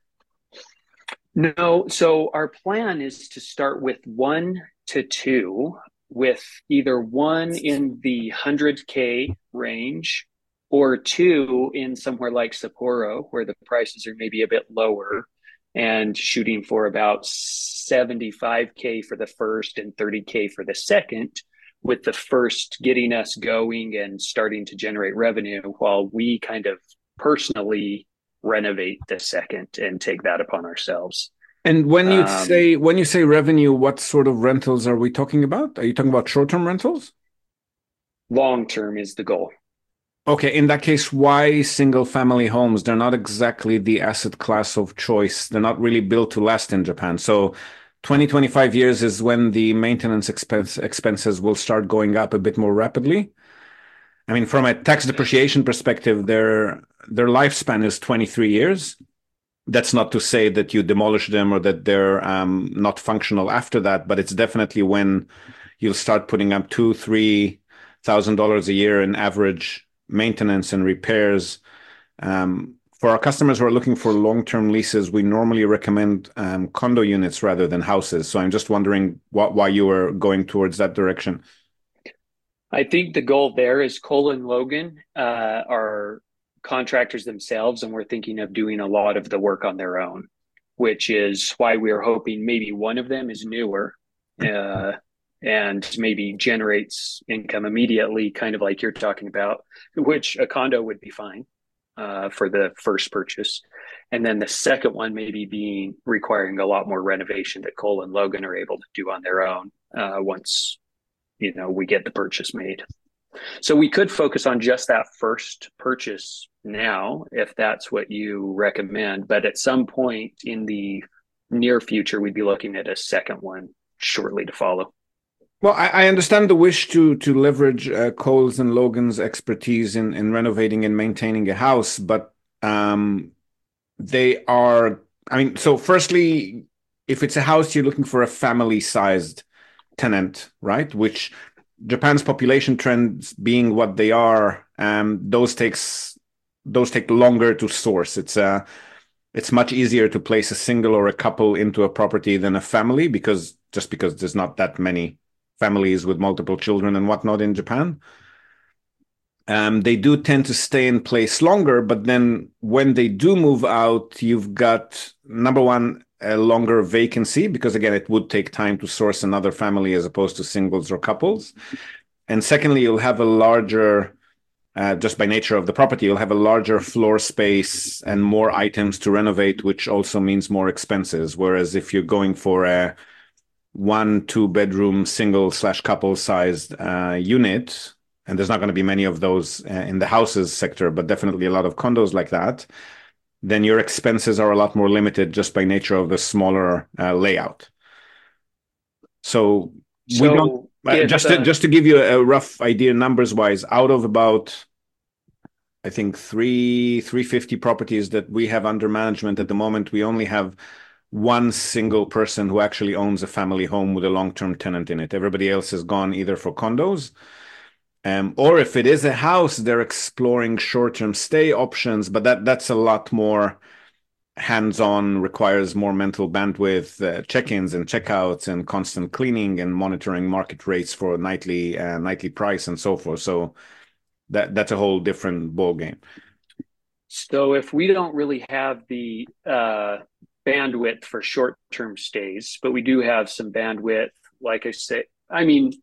No, so our plan is to start with 1 to 2, with either 1 in the 100K range or 2 in somewhere like Sapporo, where the prices are maybe a bit lower, and shooting for about 75K for the first and 30K for the second, with the first getting us going and starting to generate revenue while we kind of personally renovate the second and take that upon ourselves. And when you say revenue, what sort of rentals are we talking about? Are you talking about short-term rentals? Long-term is the goal. Okay, in that case, why single-family homes? They're not exactly the asset class of choice. They're not really built to last in Japan. So 25 years is when the maintenance expenses will start going up a bit more rapidly. I mean, from a tax depreciation perspective, their lifespan is 23 years. That's not to say that you demolish them or that they're not functional after that, but it's definitely when you'll start putting up $2,000-3,000 a year in average maintenance and repairs. For our customers who are looking for long-term leases, we normally recommend condo units rather than houses. So I'm just wondering why you were going towards that direction. I think the goal there is Cole and Logan are contractors themselves, and we're thinking of doing a lot of the work on their own, which is why we're hoping maybe one of them is newer and maybe generates income immediately, kind of like you're talking about, which a condo would be fine for the first purchase. And then the second one maybe requiring a lot more renovation that Cole and Logan are able to do on their own once, we get the purchase made. So we could focus on just that first purchase now, if that's what you recommend. But at some point in the near future, we'd be looking at a second one shortly to follow. Well, I understand the wish to leverage Cole's and Logan's expertise in renovating and maintaining a house, but they are, so firstly, if it's a house, you're looking for a family-sized tenant, right? Which Japan's population trends being what they are, those take longer to source. It's much easier to place a single or a couple into a property than a family because there's not that many families with multiple children and whatnot in Japan. They do tend to stay in place longer, but then when they do move out, you've got number one, a longer vacancy because again, it would take time to source another family as opposed to singles or couples. And secondly, you'll have a larger, just by nature of the property, you'll have a larger floor space and more items to renovate, which also means more expenses. Whereas if you're going for a 1-2 bedroom single slash couple sized unit, and there's not going to be many of those in the houses sector, but definitely a lot of condos like that, then your expenses are a lot more limited just by nature of the smaller layout. So we don't, So if just to give you a rough idea, numbers wise, out of about, I think 350 properties that we have under management at the moment, we only have one single person who actually owns a family home with a long-term tenant in it. Everybody else has gone either for condos, or if it is a house, they're exploring short-term stay options, but that's a lot more hands-on, requires more mental bandwidth, check-ins and checkouts and constant cleaning and monitoring market rates for nightly price and so forth. So that's a whole different ball game. So if we don't really have the bandwidth for short-term stays, but we do have some bandwidth, like I say, I mean,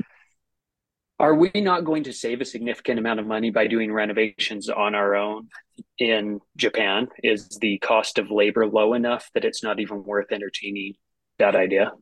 are we not going to save a significant amount of money by doing renovations on our own in Japan? Is the cost of labor low enough that it's not even worth entertaining that idea?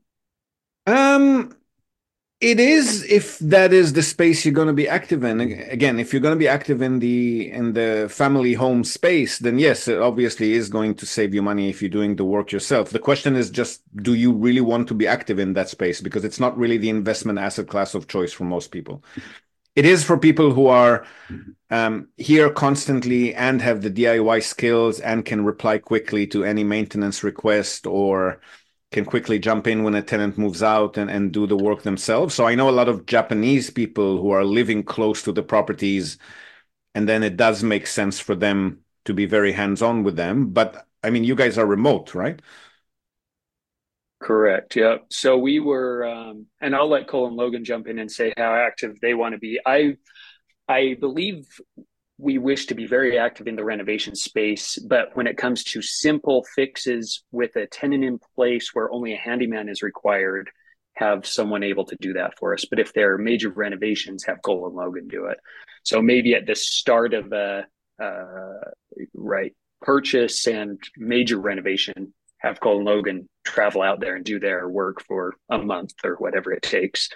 Um, It is if that is the space you're going to be active in. Again, if you're going to be active in the family home space, then yes, it obviously is going to save you money if you're doing the work yourself. The question is just, do you really want to be active in that space? Because it's not really the investment asset class of choice for most people. It is for people who are here constantly and have the DIY skills and can reply quickly to any maintenance request or can quickly jump in when a tenant moves out and do the work themselves. So I know a lot of Japanese people who are living close to the properties, and then it does make sense for them to be very hands-on with them. But I mean, you guys are remote, right? Correct. Yeah. So we were, and I'll let Cole and Logan jump in and say how active they want to be. I believe we wish to be very active in the renovation space, but when it comes to simple fixes with a tenant in place where only a handyman is required, have someone able to do that for us. But if there are major renovations, have Cole and Logan do it. So maybe at the start of a right purchase and major renovation, have Cole and Logan travel out there and do their work for a month or whatever it takes.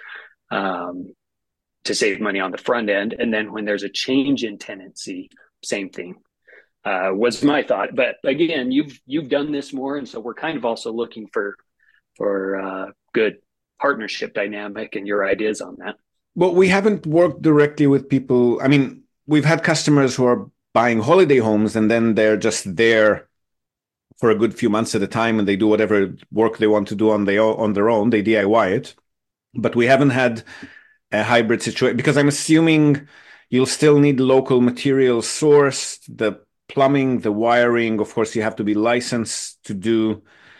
To save money on the front end. And then when there's a change in tenancy, same thing. Was my thought. But again, you've done this more, and so we're kind of also looking for good partnership dynamic and your ideas on that. Well, we haven't worked directly with people. I mean, we've had customers who are buying holiday homes and then they're just there for a good few months at a time and they do whatever work they want to do on their own. They DIY it. But we haven't had a hybrid situation because I'm assuming you'll still need local materials sourced, the plumbing, the wiring. Of course, you have to be licensed to do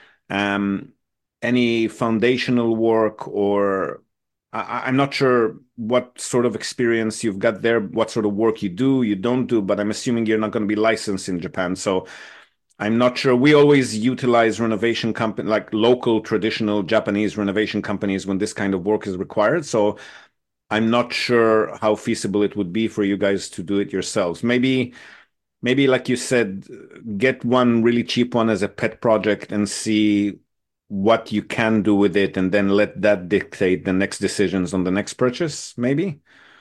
any foundational work, or I'm not sure what sort of experience you've got there, what sort of work you don't do, but I'm assuming you're not going to be licensed in Japan. So I'm not sure. We always utilize renovation company, like local traditional Japanese renovation companies when this kind of work is required. So I'm not sure how feasible it would be for you guys to do it yourselves. Maybe like you said, get one really cheap one as a pet project and see what you can do with it, and then let that dictate the next decisions on the next purchase, maybe.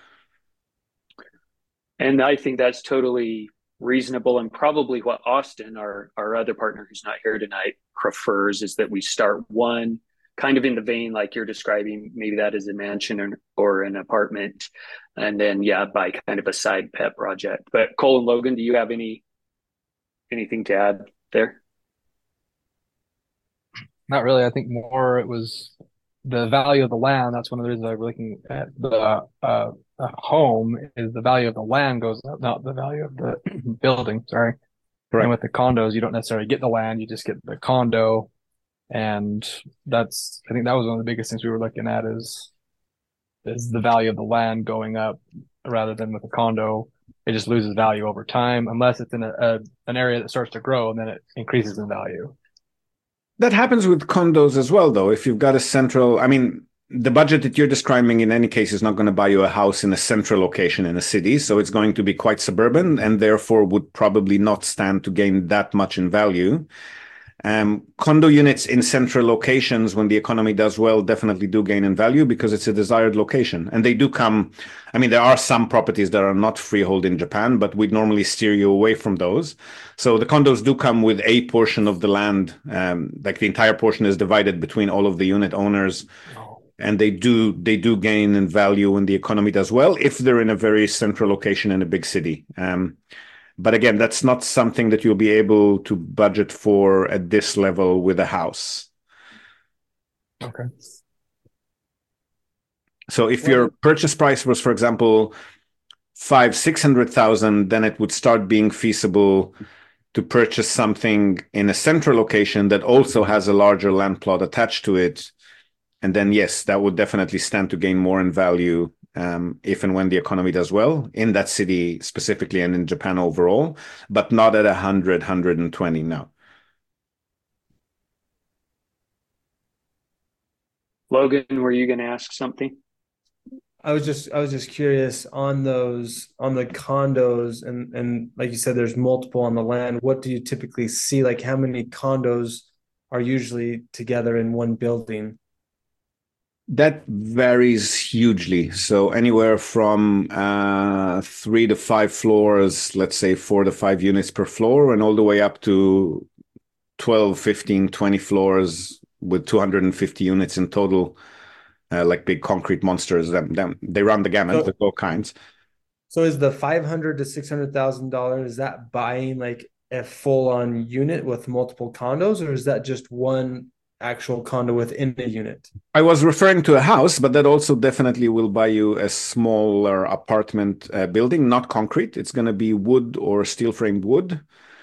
And I think that's totally reasonable, and probably what Austin, our other partner who's not here tonight, prefers is that we start one kind of in the vein like you're describing, maybe that is a mansion or an apartment, and then by kind of a side pet project. But Cole and Logan, do you have anything to add there? Not really. I think more it was the value of the land. That's one of the reasons I'm looking at the home is the value of the land goes up, not the value of the building. Sorry. And with the condos, you don't necessarily get the land, you just get the condo. And I think that was one of the biggest things we were looking at is the value of the land going up rather than with a condo, it just loses value over time unless it's in an area that starts to grow and then it increases in value. That happens with condos as well, though. If you've got a central, I mean, the budget that you're describing in any case is not going to buy you a house in a central location in a city. So it's going to be quite suburban and therefore would probably not stand to gain that much in value. Condo units in central locations, when the economy does well, definitely do gain in value because it's a desired location. And they do come, I mean, there are some properties that are not freehold in Japan, but we'd normally steer you away from those. So the condos do come with a portion of the land, like the entire portion is divided between all of the unit owners. And they do gain in value when the economy does well, if they're in a very central location in a big city. But again, that's not something that you'll be able to budget for at this level with a house. Okay. So if your purchase price was, for example, 600,000, then it would start being feasible to purchase something in a central location that also has a larger land plot attached to it. And then, yes, that would definitely stand to gain more in value if and when the economy does well in that city specifically and in Japan overall, but not at 100, 120 now. Logan, were you going to ask something? I was just curious on the condos and like you said, there's multiple on the land. What do you typically see? Like how many condos are usually together in one building? That varies hugely. So anywhere from 3 to 5 floors, let's say 4 to 5 units per floor, and all the way up to 12, 15, 20 floors with 250 units in total, like big concrete monsters. They run the gamut with all kinds. So is the $500,000 to $600,000, is that buying like a full-on unit with multiple condos, or is that just one actual condo within a unit? I was referring to a house, but that also definitely will buy you a smaller apartment building, not concrete. It's going to be wood or steel framed wood.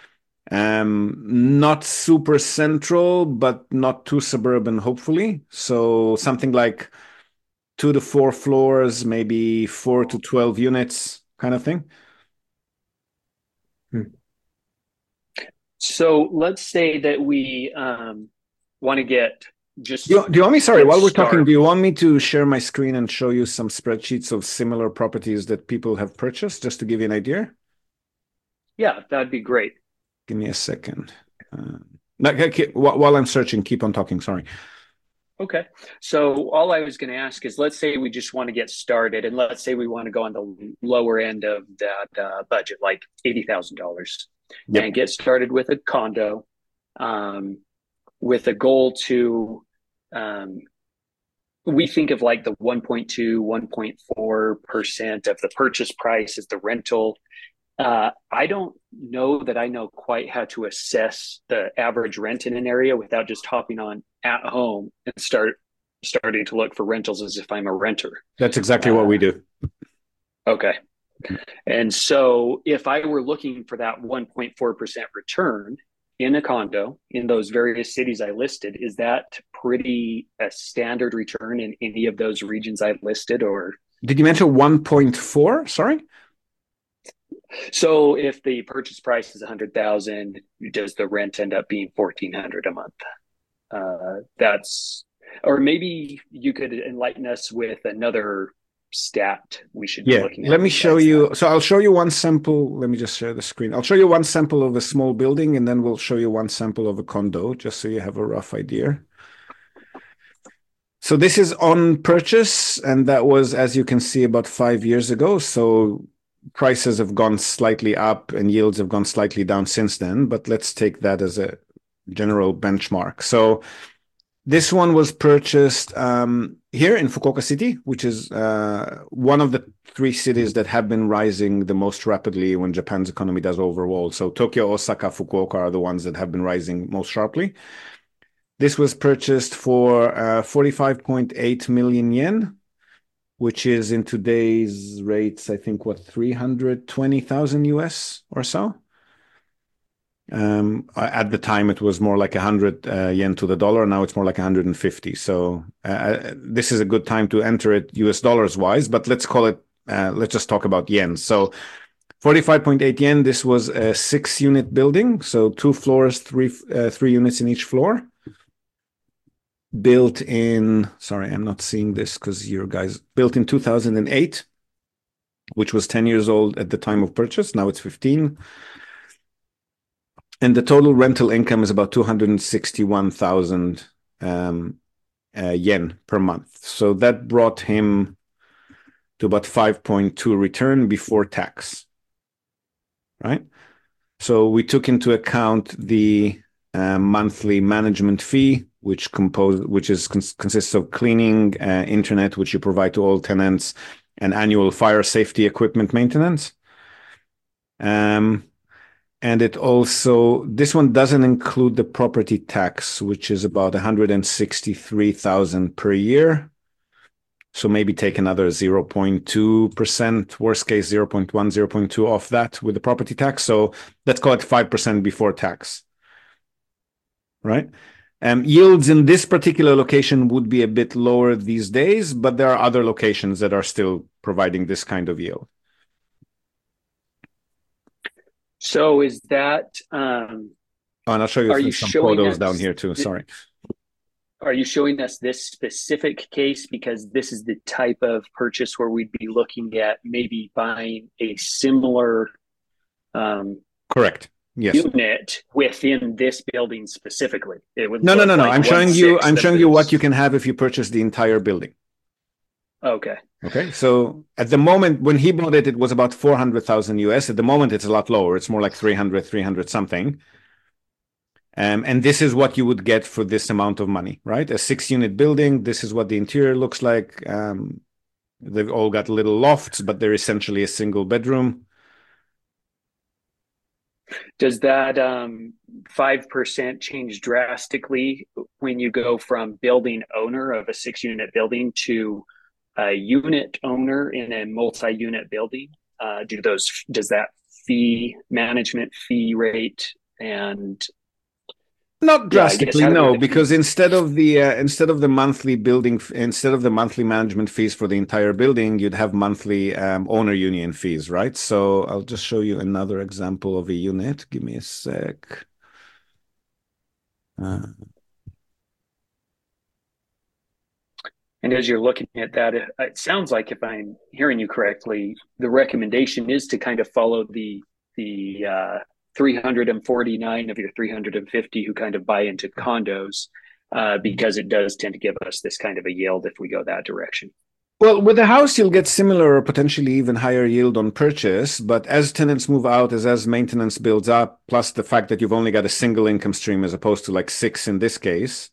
Not super central, but not too suburban, hopefully. So something like 2 to 4 floors, maybe 4 to 12 units kind of thing. So let's say that we want to get just. Do you want me, sorry, while we're talking, start. do you want me to share my screen and show you some spreadsheets of similar properties that people have purchased, just to give you an idea? Yeah, that'd be great. Give me a second. While I'm searching, keep on talking. Sorry. Okay. So all I was going to ask is, let's say we just want to get started, and let's say we want to go on the lower end of that budget, like $80,000, and get started with a condo, with a goal to, we think of like the 1.2, 1.4% of the purchase price as the rental. I don't know that I know quite how to assess the average rent in an area without just hopping on At Home and starting to look for rentals as if I'm a renter. That's exactly what we do. Okay. And so if I were looking for that 1.4% return in a condo in those various cities I listed, is that pretty a standard return in any of those regions I listed? Or did you mention 1.4? Sorry. So if the purchase price is 100,000, does the rent end up being 1,400 a month? Or maybe you could enlighten us with another stat we should be looking at. Let me show you. So I'll show you one sample. Let me just share the screen. I'll show you one sample of a small building, and then we'll show you one sample of a condo, just so you have a rough idea. So this is on purchase, and that was, as you can see, about 5 years ago. So prices have gone slightly up and yields have gone slightly down since then, but let's take that as a general benchmark. So this one was purchased here in Fukuoka City, which is one of the 3 cities that have been rising the most rapidly when Japan's economy does overall. So Tokyo, Osaka, Fukuoka are the ones that have been rising most sharply. This was purchased for 45.8 million yen, which is in today's rates, I think, 320,000 US or so. At the time, it was more like 100 yen to the dollar. Now it's more like 150. So this is a good time to enter it US dollars wise, but let's call it let's just talk about yen. So 45.8 yen, this was a 6-unit building. So 2 floors, 3 units in each floor. Built in, sorry, I'm not seeing this because your guys, built in 2008, which was 10 years old at the time of purchase. Now it's 15. And the total rental income is about 261,000 yen per month. So that brought him to about 5.2 return before tax, right? So we took into account the monthly management fee, which consists of cleaning, internet, which you provide to all tenants, and annual fire safety equipment maintenance. And it also, this one doesn't include the property tax, which is about 163,000 per year. So maybe take another 0.2%, worst case 0.1, 0.2 off that with the property tax. So let's call it 5% before tax, right? Yields in this particular location would be a bit lower these days, but there are other locations that are still providing this kind of yield. So is that... and I'll show you some photos down here too, sorry. Are you showing us this specific case because this is the type of purchase where we'd be looking at maybe buying a similar correct. Yes. unit within this building specifically? It would no. like I'm showing you what you can have if you purchase the entire building. Okay. So at the moment when he bought it, it was about 400,000 US. At the moment, it's a lot lower. It's more like 300 something. And this is what you would get for this amount of money, right? A 6-unit building. This is what the interior looks like. They've all got little lofts, but they're essentially a single bedroom. Does that 5% change drastically when you go from building owner of a 6-unit building to a unit owner in a multi-unit building? Does that management fee rate and... Not drastically, no, because instead of the monthly management fees for the entire building, you'd have monthly owner union fees, right? So I'll just show you another example of a unit. Give me a sec. And as you're looking at that, it sounds like, if I'm hearing you correctly, the recommendation is to kind of follow the 349 of your 350 who kind of buy into condos, because it does tend to give us this kind of a yield if we go that direction. Well, with a house, you'll get similar or potentially even higher yield on purchase. But as tenants move out, as maintenance builds up, plus the fact that you've only got a single income stream as opposed to like 6 in this case,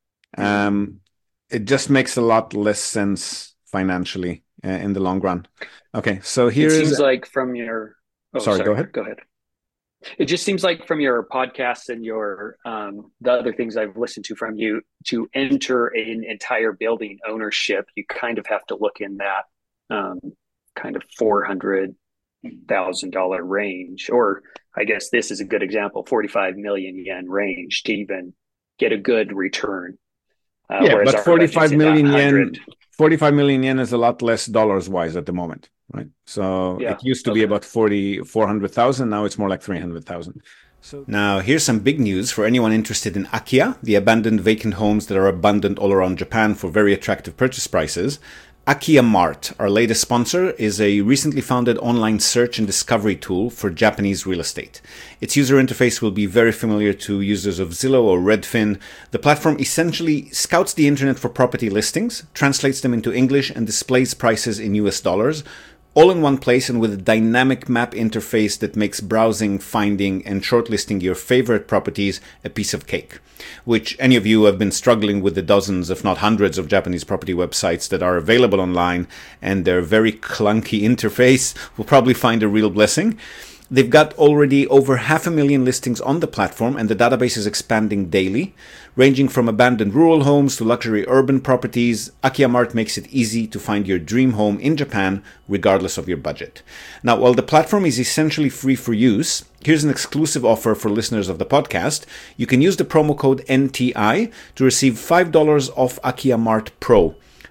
it just makes a lot less sense financially in the long run. Okay, so here it seems like from your... sorry, go ahead. Go ahead. It just seems like from your podcasts and your the other things I've listened to from you, to enter an entire building ownership, you kind of have to look in that kind of $400,000 range, or I guess this is a good example, 45 million yen range to even get a good return. But 45 million yen is a lot less dollars wise at the moment. Right. So it used to be about 400,000. Now it's more like 300,000. So now here's some big news for anyone interested in Akiya, the abandoned vacant homes that are abundant all around Japan for very attractive purchase prices. Akiya Mart, our latest sponsor, is a recently founded online search and discovery tool for Japanese real estate. Its user interface will be very familiar to users of Zillow or Redfin. The platform essentially scouts the internet for property listings, translates them into English, and displays prices in US dollars, all in one place and with a dynamic map interface that makes browsing, finding, and shortlisting your favorite properties a piece of cake. Which any of you who have been struggling with the dozens, if not hundreds, of Japanese property websites that are available online and their very clunky interface will probably find a real blessing. They've got already over 500,000 listings on the platform, and the database is expanding daily. Ranging from abandoned rural homes to luxury urban properties, Akiya Mart makes it easy to find your dream home in Japan, regardless of your budget. Now, while the platform is essentially free for use, here's an exclusive offer for listeners of the podcast. You can use the promo code NTI to receive $5 off Akiya Mart Pro.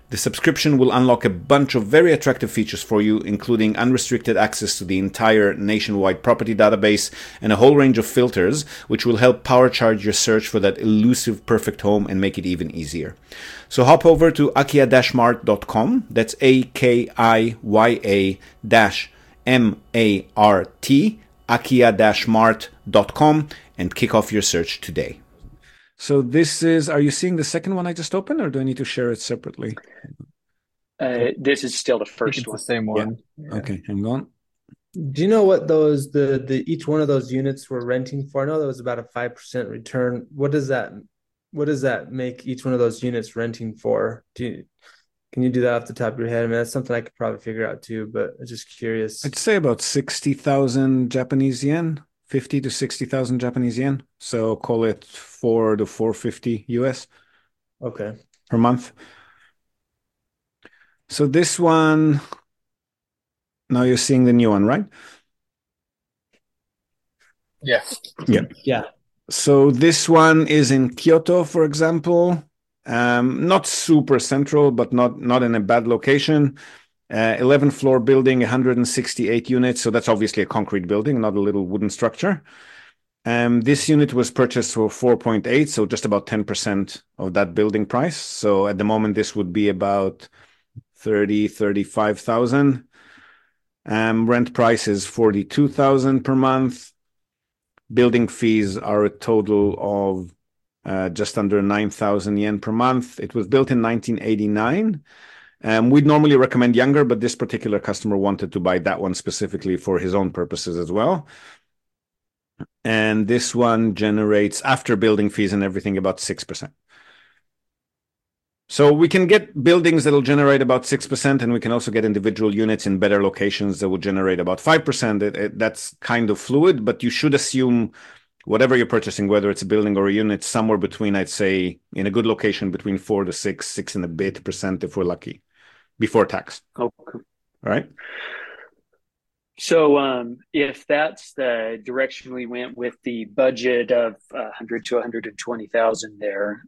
The subscription will unlock a bunch of very attractive features for you, including unrestricted access to the entire nationwide property database and a whole range of filters, which will help powercharge your search for that elusive perfect home and make it even easier. So hop over to akiya-mart.com. That's AKIYA-MART, akiya-mart.com, and kick off your search today. So this is, are you seeing the second one I just opened, or do I need to share it separately? This is still the I think first it's one. the same one. Yeah. Okay, hang on. Do you know what those the each one of those units were renting for? I know that was about a 5% return. What does that make each one of those units renting for? Can you do that off the top of your head? I mean, that's something I could probably figure out too, but I'm just curious. I'd say about 60,000 Japanese yen, 50 to 60,000 Japanese yen. So call it 4 to 450 US. Okay. Per month. So this one, now you're seeing the new one, right? Yeah. Yeah. So this one is in Kyoto, for example. Not super central, but not in a bad location. 11 floor building, 168 units. So that's obviously a concrete building, not a little wooden structure. This unit was purchased for 4.8, so just about 10% of that building price. So at the moment, this would be about 35,000. Rent price is 42,000 per month. Building fees are a total of just under 9,000 yen per month. It was built in 1989. We'd normally recommend younger, but this particular customer wanted to buy that one specifically for his own purposes as well. And this one generates, after building fees and everything, about 6%. So we can get buildings that'll generate about 6%, and we can also get individual units in better locations that will generate about 5%. That's kind of fluid, but you should assume whatever you're purchasing, whether it's a building or a unit, somewhere between, I'd say, in a good location, between 4 to 6 and a bit percent if we're lucky, before tax. Okay. All right. So if that's the direction we went with the budget of 100 to 120,000 there,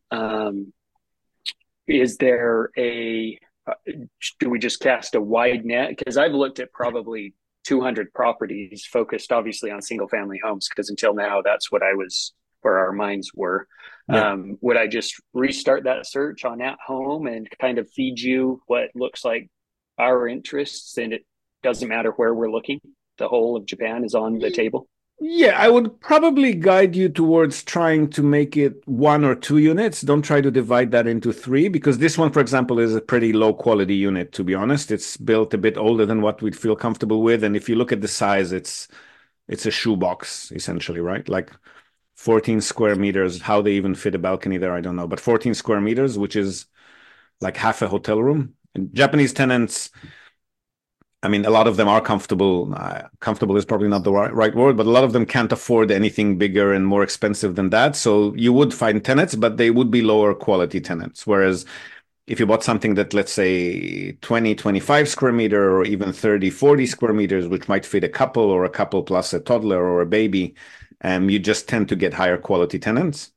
is there do we just cast a wide net? Because I've looked at probably 200 properties focused obviously on single family homes, because until now that's where our minds were. Yeah. Would I just restart that search on at home and kind of feed you what looks like our interests, and it doesn't matter where we're looking, the whole of Japan is on the table? Yeah, I would probably guide you towards trying to make it 1 or 2 units. Don't try to divide that into 3, because this one, for example, is a pretty low quality unit, to be honest. It's built a bit older than what we'd feel comfortable with. And if you look at the size, it's a shoebox, essentially, right? Like 14 square meters. How they even fit a balcony there, I don't know. But 14 square meters, which is like half a hotel room. And Japanese tenants, I mean, a lot of them are comfortable. Comfortable is probably not the right word, but a lot of them can't afford anything bigger and more expensive than that. So you would find tenants, but they would be lower quality tenants. Whereas if you bought something that, let's say, 20, 25 square meter, or even 30, 40 square meters, which might fit a couple or a couple plus a toddler or a baby, you just tend to get higher quality tenants.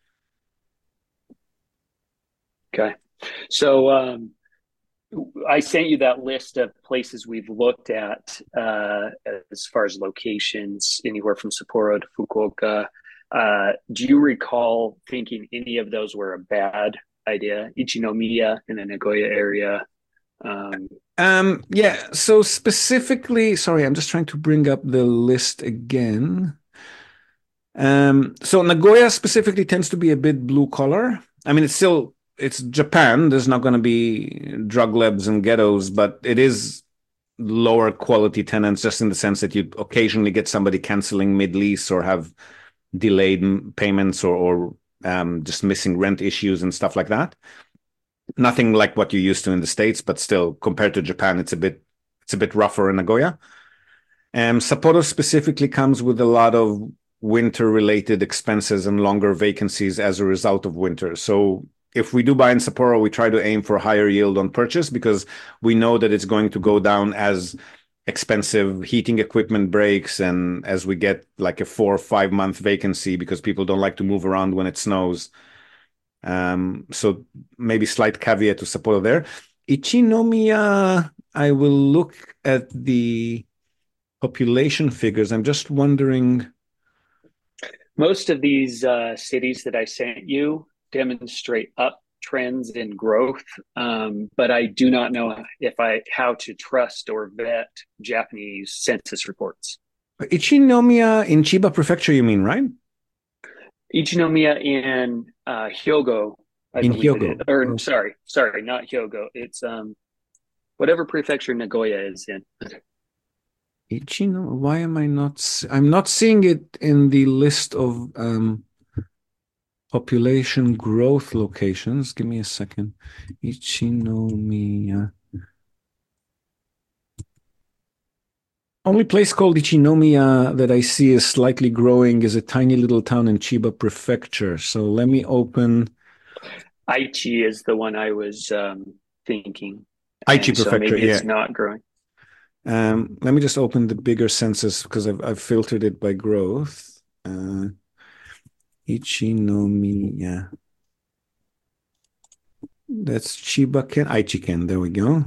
Okay. So I sent you that list of places we've looked at as far as locations, anywhere from Sapporo to Fukuoka. Do you recall thinking any of those were a bad idea? Ichinomiya in the Nagoya area. Yeah. So specifically, sorry, I'm just trying to bring up the list again. So Nagoya specifically tends to be a bit blue collar. I mean, it's Japan. There's not going to be drug labs and ghettos, but it is lower quality tenants, just in the sense that you occasionally get somebody canceling mid-lease or have delayed payments or just missing rent issues and stuff like that. Nothing like what you're used to in the States, but still, compared to Japan, it's a bit rougher in Nagoya. Sapporo specifically comes with a lot of winter-related expenses and longer vacancies as a result of winter. So if we do buy in Sapporo, we try to aim for higher yield on purchase, because we know that it's going to go down as expensive heating equipment breaks, and as we get like a 4 or 5 month vacancy because people don't like to move around when it snows. So maybe slight caveat to Sapporo there. Ichinomiya, I will look at the population figures. I'm just wondering. Most of these cities that I sent you demonstrate uptrends in growth, but I do not know if I how to trust or vet Japanese census reports. Ichinomiya in Chiba Prefecture, you mean, right? Ichinomiya in Hyogo, I In believe it is. Hyogo. Or Oh, sorry, not Hyogo. It's whatever prefecture Nagoya is in. Why am I not? I'm not seeing it in the list of population growth locations. Give me a second. Ichinomiya. Only place called Ichinomiya that I see is slightly growing is a tiny little town in Chiba Prefecture. So let me open Aichi is the one I was thinking, Aichi and so Prefecture. maybe Yeah. it's not growing. Let me just open the bigger census because I've filtered it by growth. Ichinomiya. That's Chiba-ken, Aichi-ken. There we go.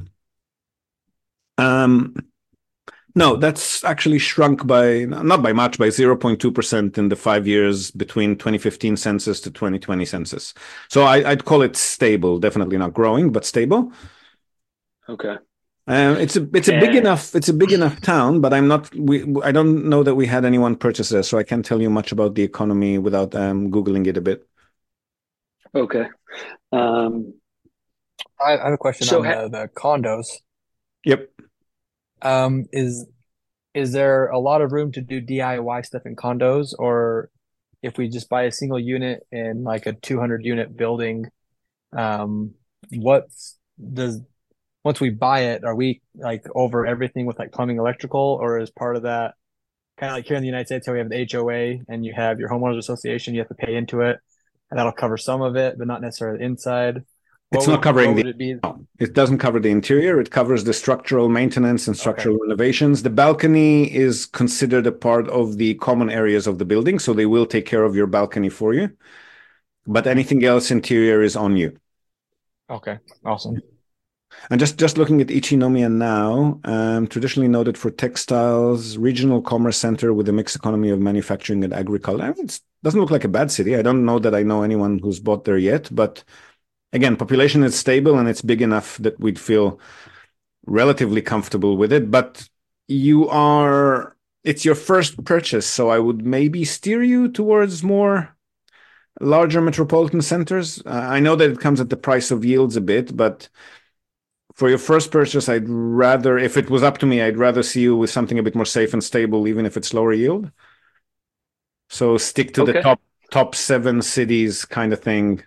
Um, no, that's actually shrunk by, not by much, by 0.2% in the 5 years between 2015 census to 2020 census. So I'd call it stable, definitely not growing, but stable. Okay. It's a big enough town, but I don't know that we had anyone purchase there, so I can't tell you much about the economy without Googling it a bit. Okay. Um, I have a question so on ha- the condos. Yep. Um, is is there a lot of room to do DIY stuff in condos, or if we just buy a single unit in like a 200 unit building, um, what does once we buy it, are we like over everything with like plumbing, electrical, or is part of that kind of like here in the United States, how we have the HOA and you have your homeowners association, you have to pay into it, and that'll cover some of it, but not necessarily the inside. It's not What covering would it be? no, it doesn't cover the interior. It covers the structural maintenance and Okay, structural renovations. The balcony is considered a part of the common areas of the building, so they will take care of your balcony for you. But okay, anything else interior is on you. okay, awesome. And just looking at Ichinomiya now, traditionally noted for textiles, regional commerce center with a mixed economy of manufacturing and agriculture. I mean, it doesn't look like a bad city. I don't know that I know anyone who's bought there yet, but again, population is stable and it's big enough that we'd feel relatively comfortable with it. But it's your first purchase, so I would maybe steer you towards more larger metropolitan centers. I know that it comes at the price of yields a bit, but for your first purchase, if it was up to me, I'd rather see you with something a bit more safe and stable, even if it's lower yield. So stick to the okay. top 7 cities kind of thing.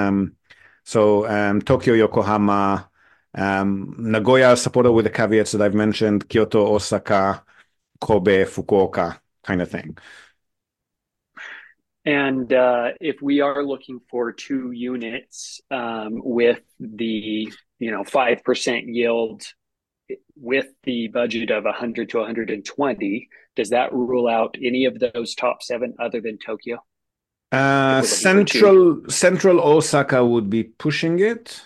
Tokyo, Yokohama, Nagoya, Sapporo with the caveats that I've mentioned, Kyoto, Osaka, Kobe, Fukuoka kind of thing. And if we are looking for 2 units with the 5% yield with the budget of 100 to 120, does that rule out any of those top 7 other than Tokyo? If we're looking for two. Central Osaka would be pushing it.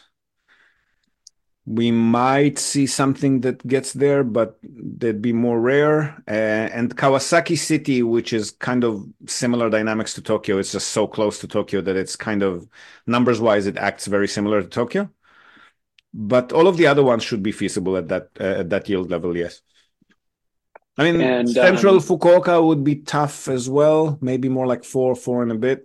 We might see something that gets there, but they'd be more rare. And Kawasaki City, which is kind of similar dynamics to Tokyo, it's just so close to Tokyo that it's kind of numbers wise, it acts very similar to Tokyo. But all of the other ones should be feasible at that yield level, yes. I mean, And Central Fukuoka would be tough as well, maybe more like four and a bit.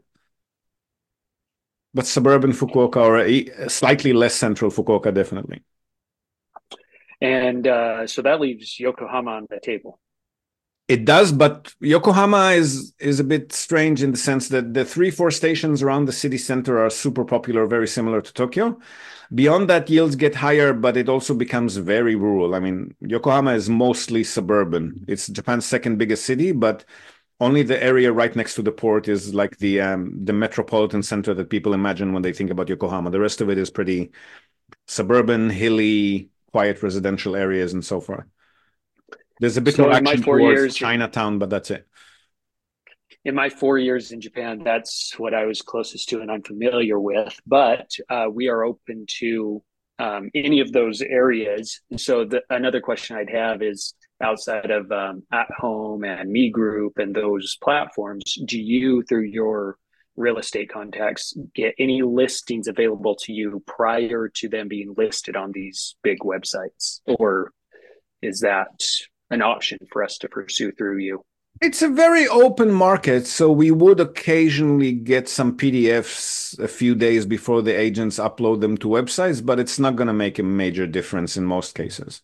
But suburban Fukuoka or slightly less central Fukuoka, definitely. so that leaves Yokohama on the table. It does, but Yokohama is a bit strange in the sense that the 3-4 stations around the city center are super popular, very similar to Tokyo. Beyond that, yields get higher, but it also becomes very rural. I mean, Yokohama is mostly suburban. It's Japan's second biggest city, but only the area right next to the port is like the metropolitan center that people imagine when they think about Yokohama. The rest of it is pretty suburban, hilly, quiet residential areas and so forth. There's a bit So more in my action four towards years, Chinatown, but that's it. in my 4 years in Japan, that's what I was closest to and I'm familiar with. But we are open to any of those areas. So another question I'd have is outside of At Home and Me Group and those platforms, do you, through your real estate contacts, get any listings available to you prior to them being listed on these big websites? Or is that an option for us to pursue through you? It's a very open market, so we would occasionally get some PDFs a few days before the agents upload them to websites, but it's not going to make a major difference in most cases.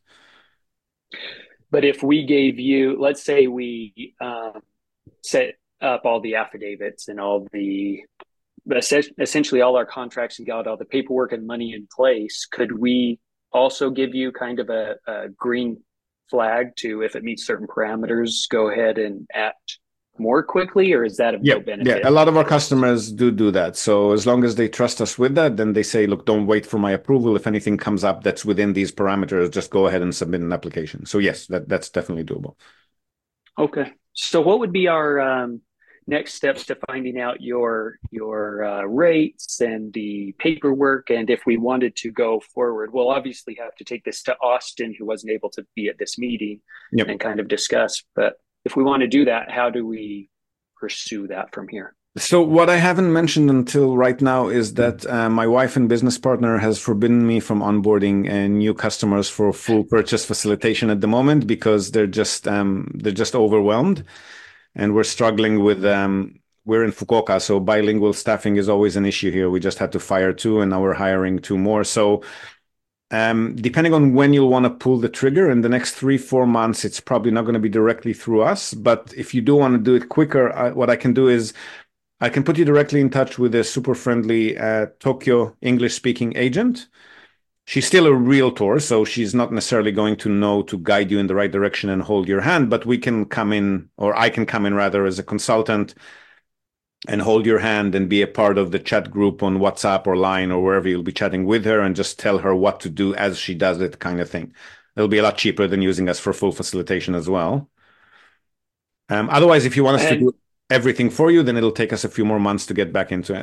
But if we gave you, let's say we set up all the affidavits and all the essentially all our contracts and got all the paperwork and money in place, could we also give you kind of a green flag to, if it meets certain parameters, go ahead and act more quickly, or is that of no benefit? Yeah, a lot of our customers do that. So as long as they trust us with that, then they say, look, don't wait for my approval. If anything comes up that's within these parameters, just go ahead and submit an application. So yes, that's definitely doable. Okay. So what would be our next steps to finding out your rates and the paperwork? And if we wanted to go forward, we'll obviously have to take this to Austin, who wasn't able to be at this meeting, and kind of discuss. But if we want to do that, how do we pursue that from here? So what I haven't mentioned until right now is that my wife and business partner has forbidden me from onboarding new customers for full purchase facilitation at the moment because they're just overwhelmed, and we're struggling with we're in Fukuoka, so bilingual staffing is always an issue here. We just had to fire 2, and now we're hiring 2 more. So depending on when you'll want to pull the trigger in the next 3-4 months, it's probably not going to be directly through us. But if you do want to do it quicker, what I can do is I can put you directly in touch with a super friendly Tokyo English-speaking agent. She's still a realtor, so she's not necessarily going to know to guide you in the right direction and hold your hand, but we can come in, or I can come in rather, as a consultant and hold your hand and be a part of the chat group on WhatsApp or Line or wherever you'll be chatting with her, and just tell her what to do as she does it, kind of thing. It'll be a lot cheaper than using us for full facilitation as well. Otherwise, if you want us to do everything for you, then it'll take us a few more months to get back into it.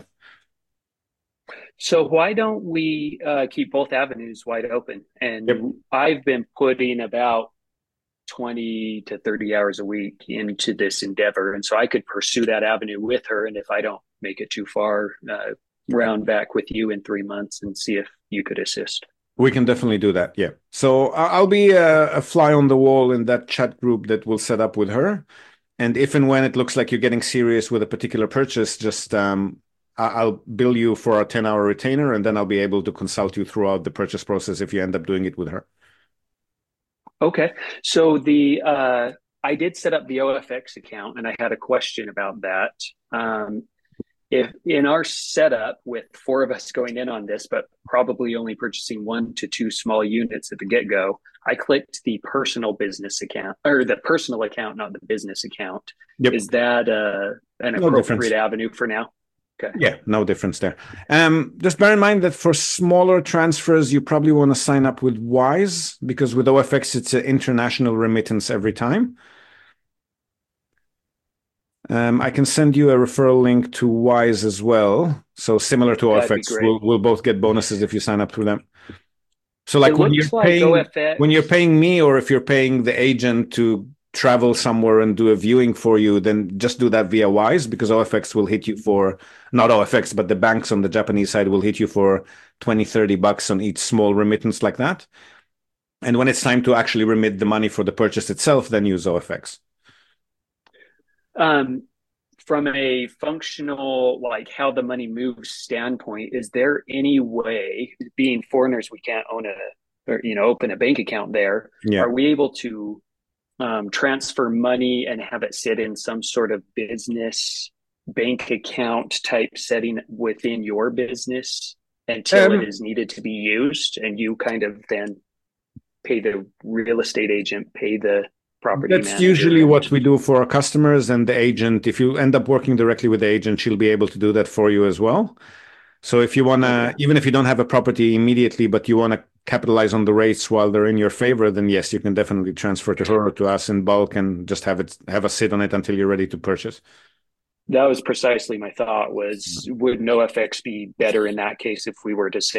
So why don't we keep both avenues wide open? And I've been putting about 20 to 30 hours a week into this endeavor. And so I could pursue that avenue with her. And if I don't make it too far, round back with you in 3 months and see if you could assist. We can definitely do that. Yeah. So I'll be a fly on the wall in that chat group that we'll set up with her. And if and when it looks like you're getting serious with a particular purchase, just I'll bill you for a 10-hour retainer, and then I'll be able to consult you throughout the purchase process if you end up doing it with her. Okay. So I did set up the OFX account, and I had a question about that. If in our setup with 4 of us going in on this, but probably only purchasing 1 to 2 small units at the get-go, I clicked the personal business account, or the personal account, not the business account. Yep. Is that an appropriate avenue for now? Okay. Yeah, no difference there. Just bear in mind that for smaller transfers, you probably want to sign up with Wise, because with OFX, it's an international remittance every time. I can send you a referral link to Wise as well. So similar to OFX, we'll both get bonuses if you sign up through them. So like when you're paying me, or if you're paying the agent to travel somewhere and do a viewing for you, then just do that via Wise, because OFX will hit you for, not OFX, but the banks on the Japanese side will hit you for $20-$30 on each small remittance like that. And when it's time to actually remit the money for the purchase itself, then use OFX. From a functional, like how the money moves standpoint, is there any way, being foreigners, we can't open a bank account there. Yeah. Are we able to transfer money and have it sit in some sort of business bank account type setting within your business until it is needed to be used, and you kind of then pay the real estate agent, pay the property manager? That's usually what we do for our customers, and the agent, if you end up working directly with the agent, she'll be able to do that for you as well. So if you want to, even if you don't have a property immediately, but you want to capitalize on the rates while they're in your favor, then yes, you can definitely transfer to her or to us in bulk and just have us sit on it until you're ready to purchase. That was precisely my thought, was would NoFX be better in that case if we were to send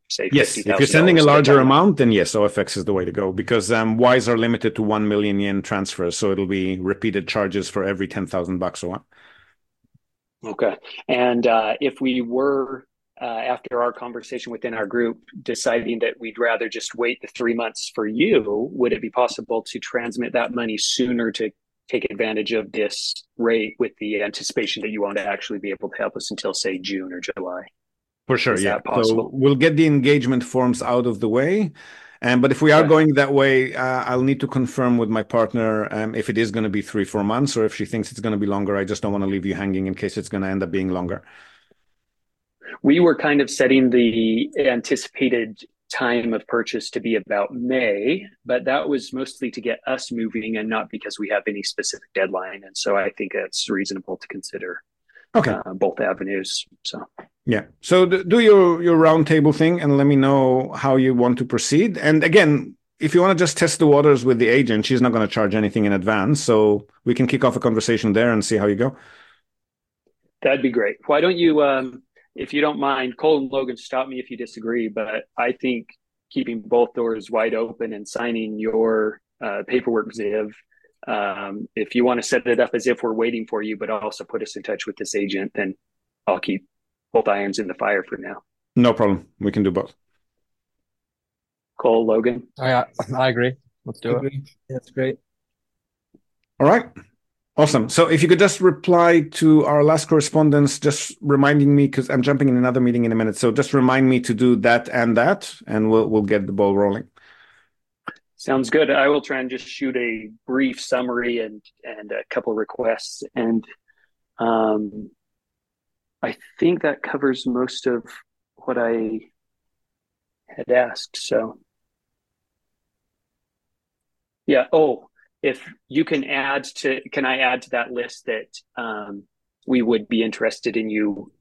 say Yes, if you're $50,000 sending a at larger time. amount, then yes, OFX is the way to go, because Wise are limited to 1 million yen transfers, so it'll be repeated charges for every $10,000 or what. Okay. And if we were, after our conversation within our group, deciding that we'd rather just wait the 3 months for you, would it be possible to transmit that money sooner to take advantage of this rate with the anticipation that you won't actually be able to help us until, say, June or July? For sure, Is yeah. that possible? So we'll get the engagement forms out of the way. But if we are going that way, I'll need to confirm with my partner if it is going to be 3-4 months, or if she thinks it's going to be longer. I just don't want to leave you hanging in case it's going to end up being longer. We were kind of setting the anticipated time of purchase to be about May, but that was mostly to get us moving and not because we have any specific deadline. And so I think it's reasonable to consider both avenues. So yeah. So do your roundtable thing and let me know how you want to proceed. And again, if you want to just test the waters with the agent, she's not going to charge anything in advance. So we can kick off a conversation there and see how you go. That'd be great. Why don't you, if you don't mind, Cole and Logan, stop me if you disagree, but I think keeping both doors wide open and signing your paperwork, Ziv, if you want to set it up as if we're waiting for you, but also put us in touch with this agent, then I'll keep both irons in the fire for now. No problem. We can do both. Cole, Logan? I agree. Let's do it. That's great. All right. Awesome. So if you could just reply to our last correspondence, just reminding me, because I'm jumping in another meeting in a minute. So just remind me to do that, and we'll get the ball rolling. Sounds good. I will try and just shoot a brief summary and a couple requests. And I think that covers most of what I had asked. So yeah. Oh, if you can I add to that list that we would be interested in you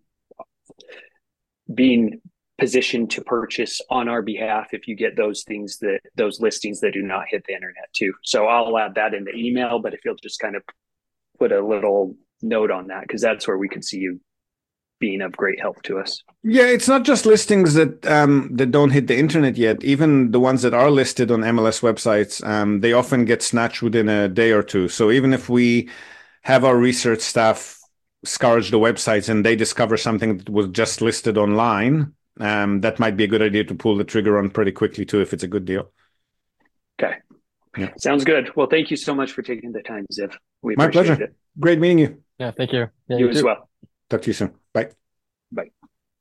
being positioned to purchase on our behalf if you get those listings that do not hit the internet too. So I'll add that in the email, but if you'll just kind of put a little note on that, because that's where we could see you being of great help to us. Yeah, it's not just listings that don't hit the internet yet. Even the ones that are listed on MLS websites, they often get snatched within a day or two. So even if we have our research staff scourge the websites and they discover something that was just listed online, that might be a good idea to pull the trigger on pretty quickly too, if it's a good deal. Okay. Yeah. Sounds good. Well, thank you so much for taking the time, Ziv. We My appreciate pleasure. it. Great meeting you. Yeah, thank you. Yeah, you as too. well. Talk to you soon. Bye. Bye.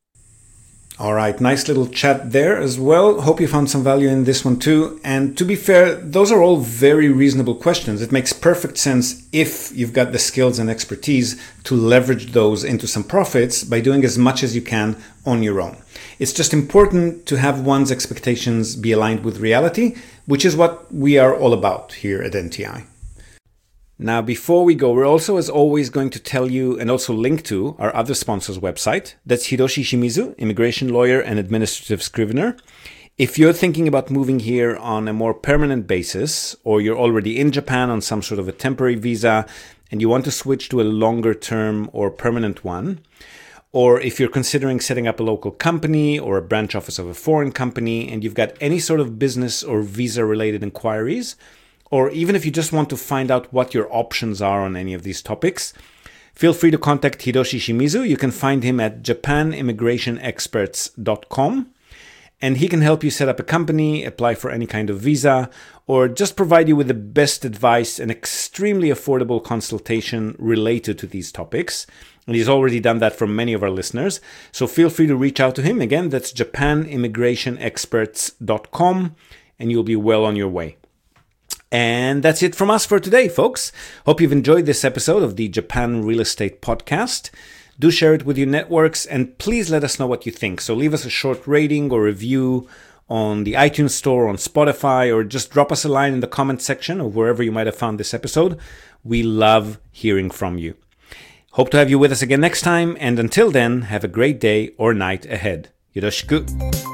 All right, nice little chat there as well. Hope you found some value in this one too. And to be fair, those are all very reasonable questions. It makes perfect sense if you've got the skills and expertise to leverage those into some profits by doing as much as you can on your own. It's just important to have one's expectations be aligned with reality, which is what we are all about here at NTI. Now, before we go, we're also, as always, going to tell you and also link to our other sponsor's website. That's Hiroshi Shimizu, immigration lawyer and administrative scrivener. If you're thinking about moving here on a more permanent basis, or you're already in Japan on some sort of a temporary visa and you want to switch to a longer term or permanent one, or if you're considering setting up a local company or a branch office of a foreign company and you've got any sort of business or visa related inquiries, or even if you just want to find out what your options are on any of these topics, feel free to contact Hiroshi Shimizu. You can find him at japanimmigrationexperts.com, and he can help you set up a company, apply for any kind of visa, or just provide you with the best advice and extremely affordable consultation related to these topics. And he's already done that for many of our listeners. So feel free to reach out to him. Again, that's japanimmigrationexperts.com, and you'll be well on your way. And that's it from us for today, folks. Hope you've enjoyed this episode of the Japan Real Estate Podcast. Do share it with your networks, and please let us know what you think. So leave us a short rating or review on the iTunes Store, on Spotify, or just drop us a line in the comment section of wherever you might have found this episode. We love hearing from you. Hope to have you with us again next time, and until then, have a great day or night ahead. Yoroshiku.